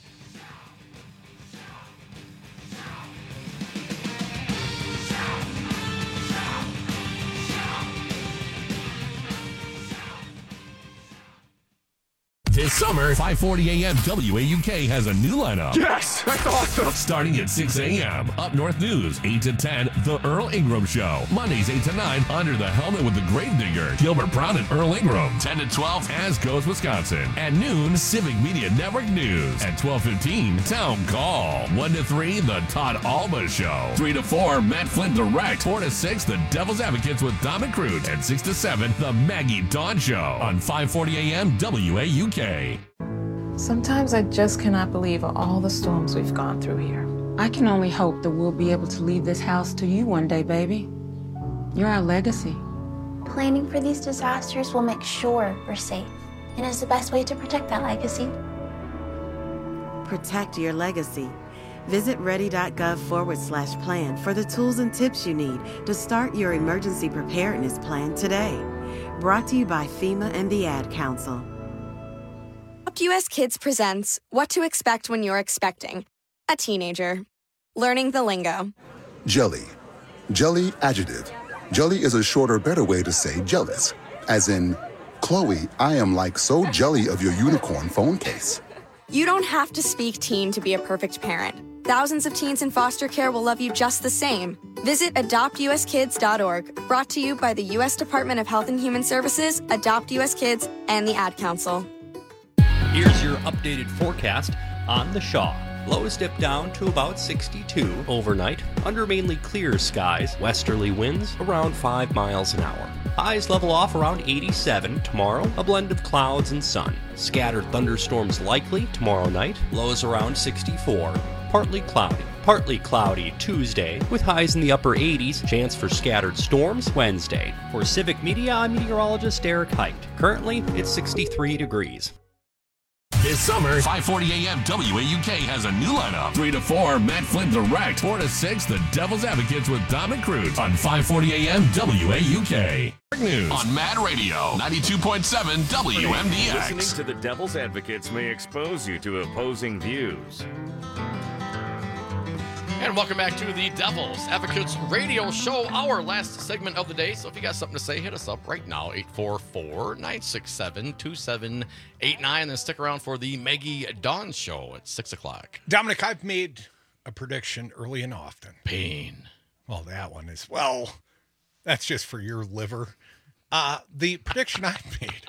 This summer, 540 AM WAUK has a new lineup. Yes, that's awesome. Starting at 6 a.m. Up North News, 8 to 10, The Earl Ingram Show. Mondays, 8 to 9, Under the Helmet with the Gravedigger, Gilbert Brown and Earl Ingram. 10 to 12, As Goes Wisconsin. At noon, Civic Media Network News. At 12:15, Town Call. 1 to 3, The Todd Alba Show. 3 to 4, Matt Flynn Direct. 4 to 6, The Devil's Advocates with Dom and Crute. And 6 to 7, The Maggie Dawn Show. On 540 AM WAUK. Sometimes I just cannot believe all the storms we've gone through here. I can only hope that we'll be able to leave this house to you one day, baby. You're our legacy. Planning for these disasters will make sure we're safe, and is the best way to protect that legacy. Protect your legacy. Visit ready.gov/plan for the tools and tips you need to start your emergency preparedness plan today. Brought to you by FEMA and the Ad Council. US Kids presents What to Expect When You're Expecting a Teenager. Learning the lingo. Jelly. Jelly adjective. Jelly is a shorter, better way to say jealous, as in Chloe, I am like so jelly of your unicorn phone case. You don't have to speak teen to be a perfect parent. Thousands of teens in foster care will love you just the same. Visit adoptuskids.org, brought to you by the U.S. Department of Health and Human Services, Adopt U.S. Kids, and the Ad Council. Here's your updated forecast on the Shaw. Lows dip down to about 62 overnight, under mainly clear skies, westerly winds around 5 miles an hour. Highs level off around 87 tomorrow, a blend of clouds and sun. Scattered thunderstorms likely tomorrow night, lows around 64. Partly cloudy Tuesday, with highs in the upper 80s, chance for scattered storms Wednesday. For Civic Media, I'm meteorologist Eric Height. Currently, it's 63 degrees. This summer, 5:40 a.m. WAUK has a new lineup. 3 to 4, Matt Flynn Direct. 4 to 6, The Devil's Advocates with Dominic Cruz on 5:40 a.m. WAUK. News on Mad Radio 92.7 WMDX. Listening to The Devil's Advocates may expose you to opposing views. And welcome back to the Devil's Advocates Radio Show, our last segment of the day. So if you got something to say, hit us up right now, 844-967-2789. Then stick around for the Maggie Dawn Show at 6 o'clock. Dominic, I've made a prediction early and often. Pain. Well, that one is, that's just for your liver. The prediction I've made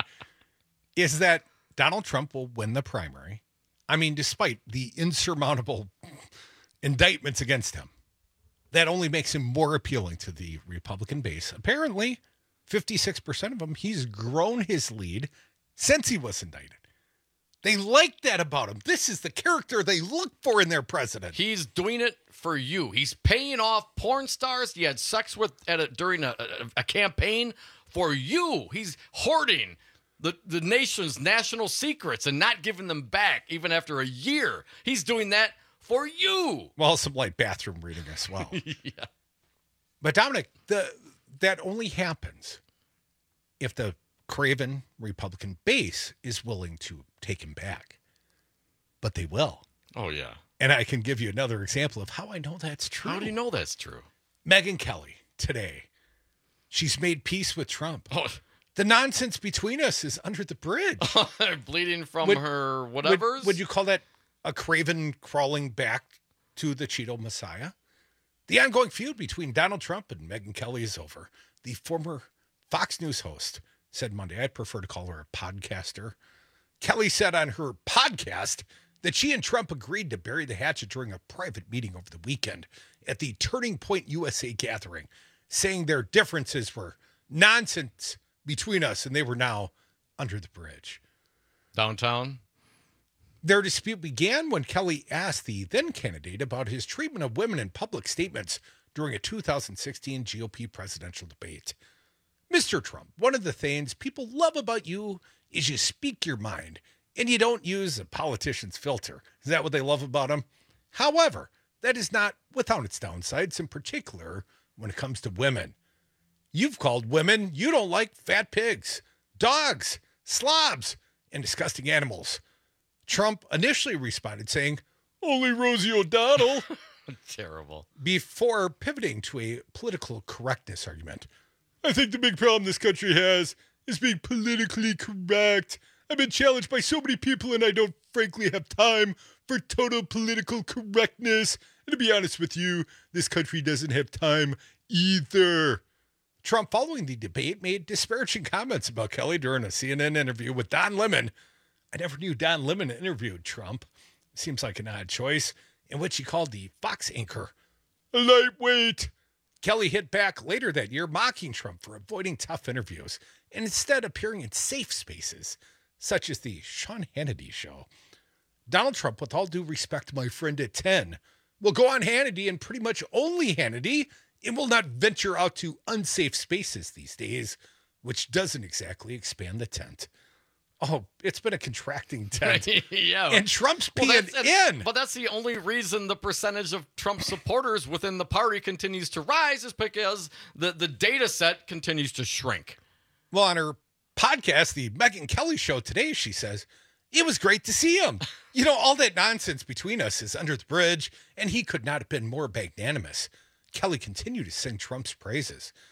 is that Donald Trump will win the primary. I mean, despite the insurmountable indictments against him, that only makes him more appealing to the Republican base. Apparently, 56% of them, he's grown his lead since he was indicted. They like that about him. This is the character they look for in their president. He's doing it for you. He's paying off porn stars he had sex with during a campaign for you. He's hoarding the nation's national secrets and not giving them back even after a year. He's doing that for you. Well, some light bathroom reading as well. Yeah. But Dominic, that only happens if the craven Republican base is willing to take him back. But they will. Oh, yeah. And I can give you another example of how I know that's true. How do you know that's true? Megyn Kelly, today, she's made peace with Trump. Oh. The nonsense between us is under the bridge. Bleeding from her whatevers? Would you call that a craven crawling back to the Cheeto Messiah? The ongoing feud between Donald Trump and Megyn Kelly is over. The former Fox News host said Monday, I'd prefer to call her a podcaster. Kelly said on her podcast that she and Trump agreed to bury the hatchet during a private meeting over the weekend at the Turning Point USA gathering, saying their differences were nonsense between us and they were now under the bridge. Downtown? Their dispute began when Kelly asked the then candidate about his treatment of women in public statements during a 2016 GOP presidential debate. Mr. Trump, one of the things people love about you is you speak your mind and you don't use a politician's filter. Is that what they love about him? However, that is not without its downsides, in particular when it comes to women. You've called women you don't like fat pigs, dogs, slobs, and disgusting animals. Trump initially responded saying, only Rosie O'Donnell. Terrible. Before pivoting to a political correctness argument. I think the big problem this country has is being politically correct. I've been challenged by so many people and I don't frankly have time for total political correctness. And to be honest with you, this country doesn't have time either. Trump, following the debate, made disparaging comments about Kelly during a CNN interview with Don Lemon. I never knew Don Lemon interviewed Trump. Seems like an odd choice, in which he called the Fox anchor a lightweight. Kelly hit back later that year, mocking Trump for avoiding tough interviews and instead appearing in safe spaces, such as the Sean Hannity show. Donald Trump, with all due respect to my friend at 10, will go on Hannity and pretty much only Hannity and will not venture out to unsafe spaces these days, which doesn't exactly expand the tent. Oh, it's been a contracting tent. Yeah. And Trump's peeing in. But that's the only reason the percentage of Trump supporters within the party continues to rise is because the data set continues to shrink. Well, on her podcast, the Megyn Kelly Show today, she says, it was great to see him. You know, all that nonsense between us is under the bridge, and he could not have been more magnanimous. Kelly continued to sing Trump's praises.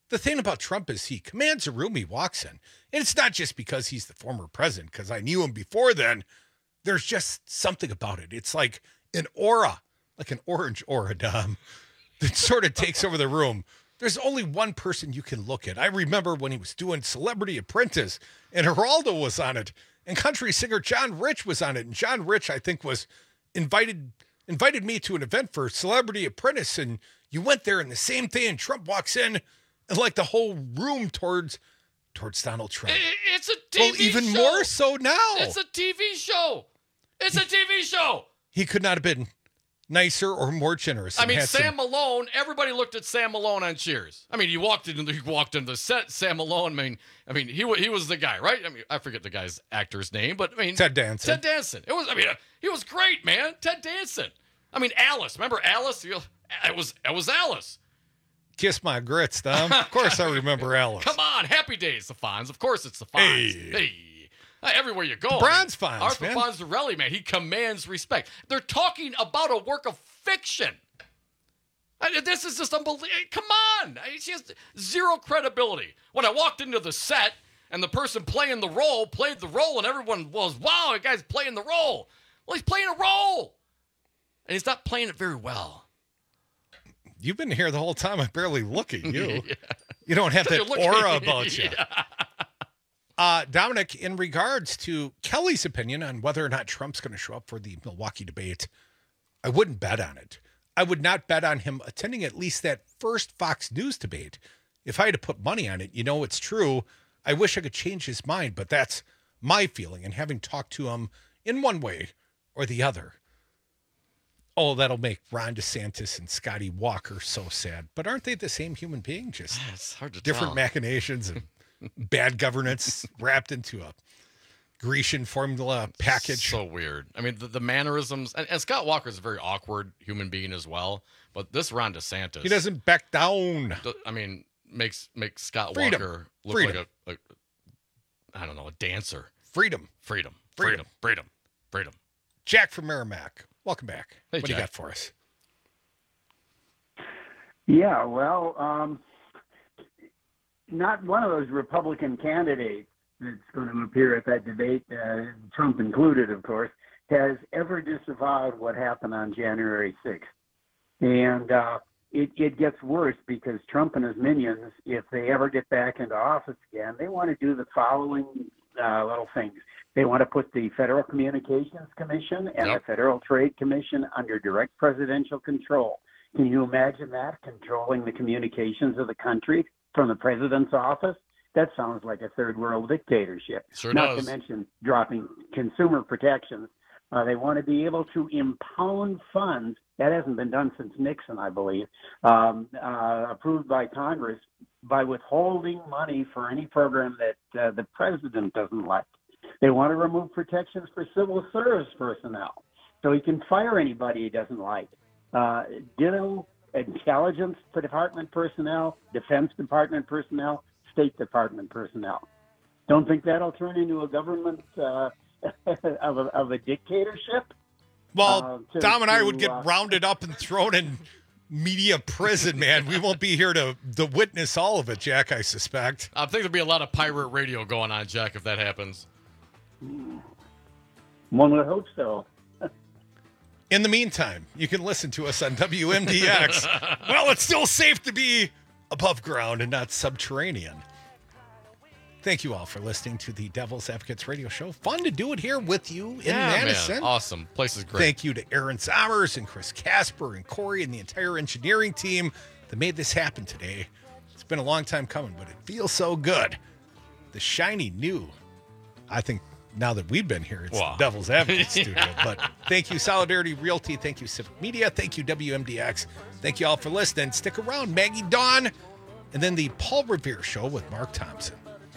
the thing about Trump is he commands a room he walks in. And it's not just because he's the former president, because I knew him before then. There's just something about it. It's like an aura, like an orange aura, Dom, that sort of takes over the room. There's only one person you can look at. I remember when he was doing Celebrity Apprentice, and Geraldo was on it, and country singer John Rich was on it. And John Rich, I think, was invited me to an event for Celebrity Apprentice, and you went there, and the same thing, and Trump walks in, and like the whole room towards Donald Trump. It's a TV show. Well, even more so now. It's a TV show. It's a TV show. He could not have been nicer or more generous. I mean, Sam Malone, everybody looked at Sam Malone on Cheers. I mean, he walked into the set, Sam Malone, I mean, he was the guy, right? I mean, I forget the guy's actor's name, but I mean, Ted Danson. He was great, man. Ted Danson. I mean, Alice. Remember Alice? It was Alice. Kiss my grits, Tom. Of course I remember Alice. Come on, Happy Days, the Fonz. Of course it's the Fonz. Hey. Everywhere you go. The Bronze Fonz, Arthur man. Fonzarelli, man, he commands respect. They're talking about a work of fiction. This is just unbelievable. Come on. She has zero credibility. When I walked into the set and the person playing the role played the role and everyone was, wow, that guy's playing the role. Well, he's playing a role. And he's not playing it very well. You've been here the whole time. I barely look at you. Yeah. You don't have that aura about you. Yeah. Dominic, in regards to Kelly's opinion on whether or not Trump's going to show up for the Milwaukee debate, I wouldn't bet on it. I would not bet on him attending at least that first Fox News debate. If I had to put money on it, it's true. I wish I could change his mind, but that's my feeling. And having talked to him in one way or the other, that'll make Ron DeSantis and Scotty Walker so sad. But aren't they the same human being? Just it's hard to different tell. machinations and bad governance wrapped into a Grecian formula package. So weird. I mean, the mannerisms, and Scott Walker is a very awkward human being as well. But this Ron DeSantis, he doesn't back down. I mean, makes Scott Freedom. Walker look Freedom. like a dancer. Freedom. Jack from Merrimack, welcome back. Hey, what do you Jack. got for us? Yeah, well, not one of those Republican candidates that's going to appear at that debate, Trump included, of course, has ever disavowed what happened on January 6th. And it gets worse because Trump and his minions, if they ever get back into office again, they want to do the following little things. They want to put the Federal Communications Commission and the Federal Trade Commission under direct presidential control. Can you imagine that, controlling the communications of the country from the president's office? That sounds like a third world dictatorship. Sure Not does. to mention dropping consumer protections. They want to be able to impound funds. That hasn't been done since Nixon, I believe, approved by Congress, by withholding money for any program that the president doesn't like. They want to remove protections for civil service personnel, so he can fire anybody he doesn't like. Ditto Intelligence Department personnel, Defense Department personnel, State Department personnel. Don't think that'll turn into a government of a dictatorship? Well, Dom and I would get rounded up and thrown in media prison, man. We won't be here to witness all of it, Jack, I suspect. I think there'll be a lot of pirate radio going on, Jack, if that happens. One would hope so. In the meantime, you can listen to us on WMDX. Well, it's still safe to be above ground and not subterranean. Thank you all for listening to the Devil's Advocates radio show. Fun to do it here with you in Madison. Man. Awesome. Place is great. Thank you to Aaron Sommers and Chris Casper and Corey and the entire engineering team that made this happen today. It's been a long time coming, but it feels so good. The shiny new, I think now that we've been here, it's the Devil's Advocates studio. But thank you, Solidarity Realty. Thank you, Civic Media. Thank you, WMDX. Thank you all for listening. Stick around, Maggie Dawn, and then the Paul Revere Show with Mark Thompson.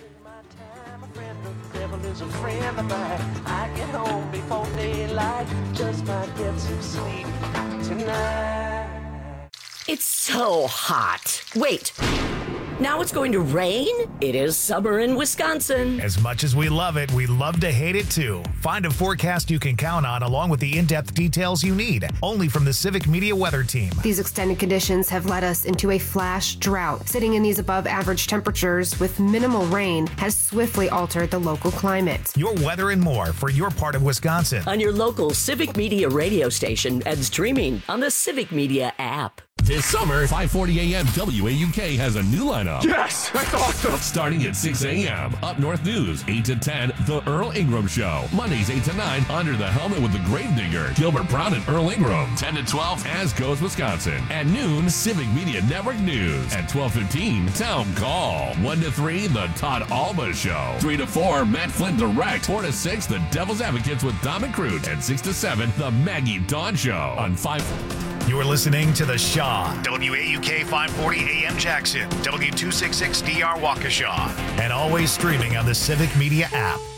Devil is a friend of mine. I get home before daylight, just might get some sleep tonight. It's so hot. Wait. Now it's going to rain? It is summer in Wisconsin. As much as we love it, we love to hate it too. Find a forecast you can count on along with the in-depth details you need, only from the Civic Media Weather Team. These extended conditions have led us into a flash drought. Sitting in these above average temperatures with minimal rain has swiftly altered the local climate. Your weather and more for your part of Wisconsin. On your local Civic Media radio station and streaming on the Civic Media app. This summer, 5:40 a.m. WAUK has a new lineup. Yes, that's awesome. Starting at 6 a.m. Up North News, 8 to 10, The Earl Ingram Show. Mondays, 8 to 9, Under the Helmet with the Gravedigger, Gilbert Brown and Earl Ingram. 10 to 12, As Goes Wisconsin. At noon, Civic Media Network News. At 12:15, Town Call. 1 to 3, The Todd Alba Show. 3 to 4, Matt Flynn Direct. 4 to 6, The Devil's Advocates with Dom and Crute. And 6 to 7, The Maggie Dawn Show. On 5... You're listening to The Shaw, WAUK 540 AM Jackson, W266DR Waukesha, and always streaming on the Civic Media app.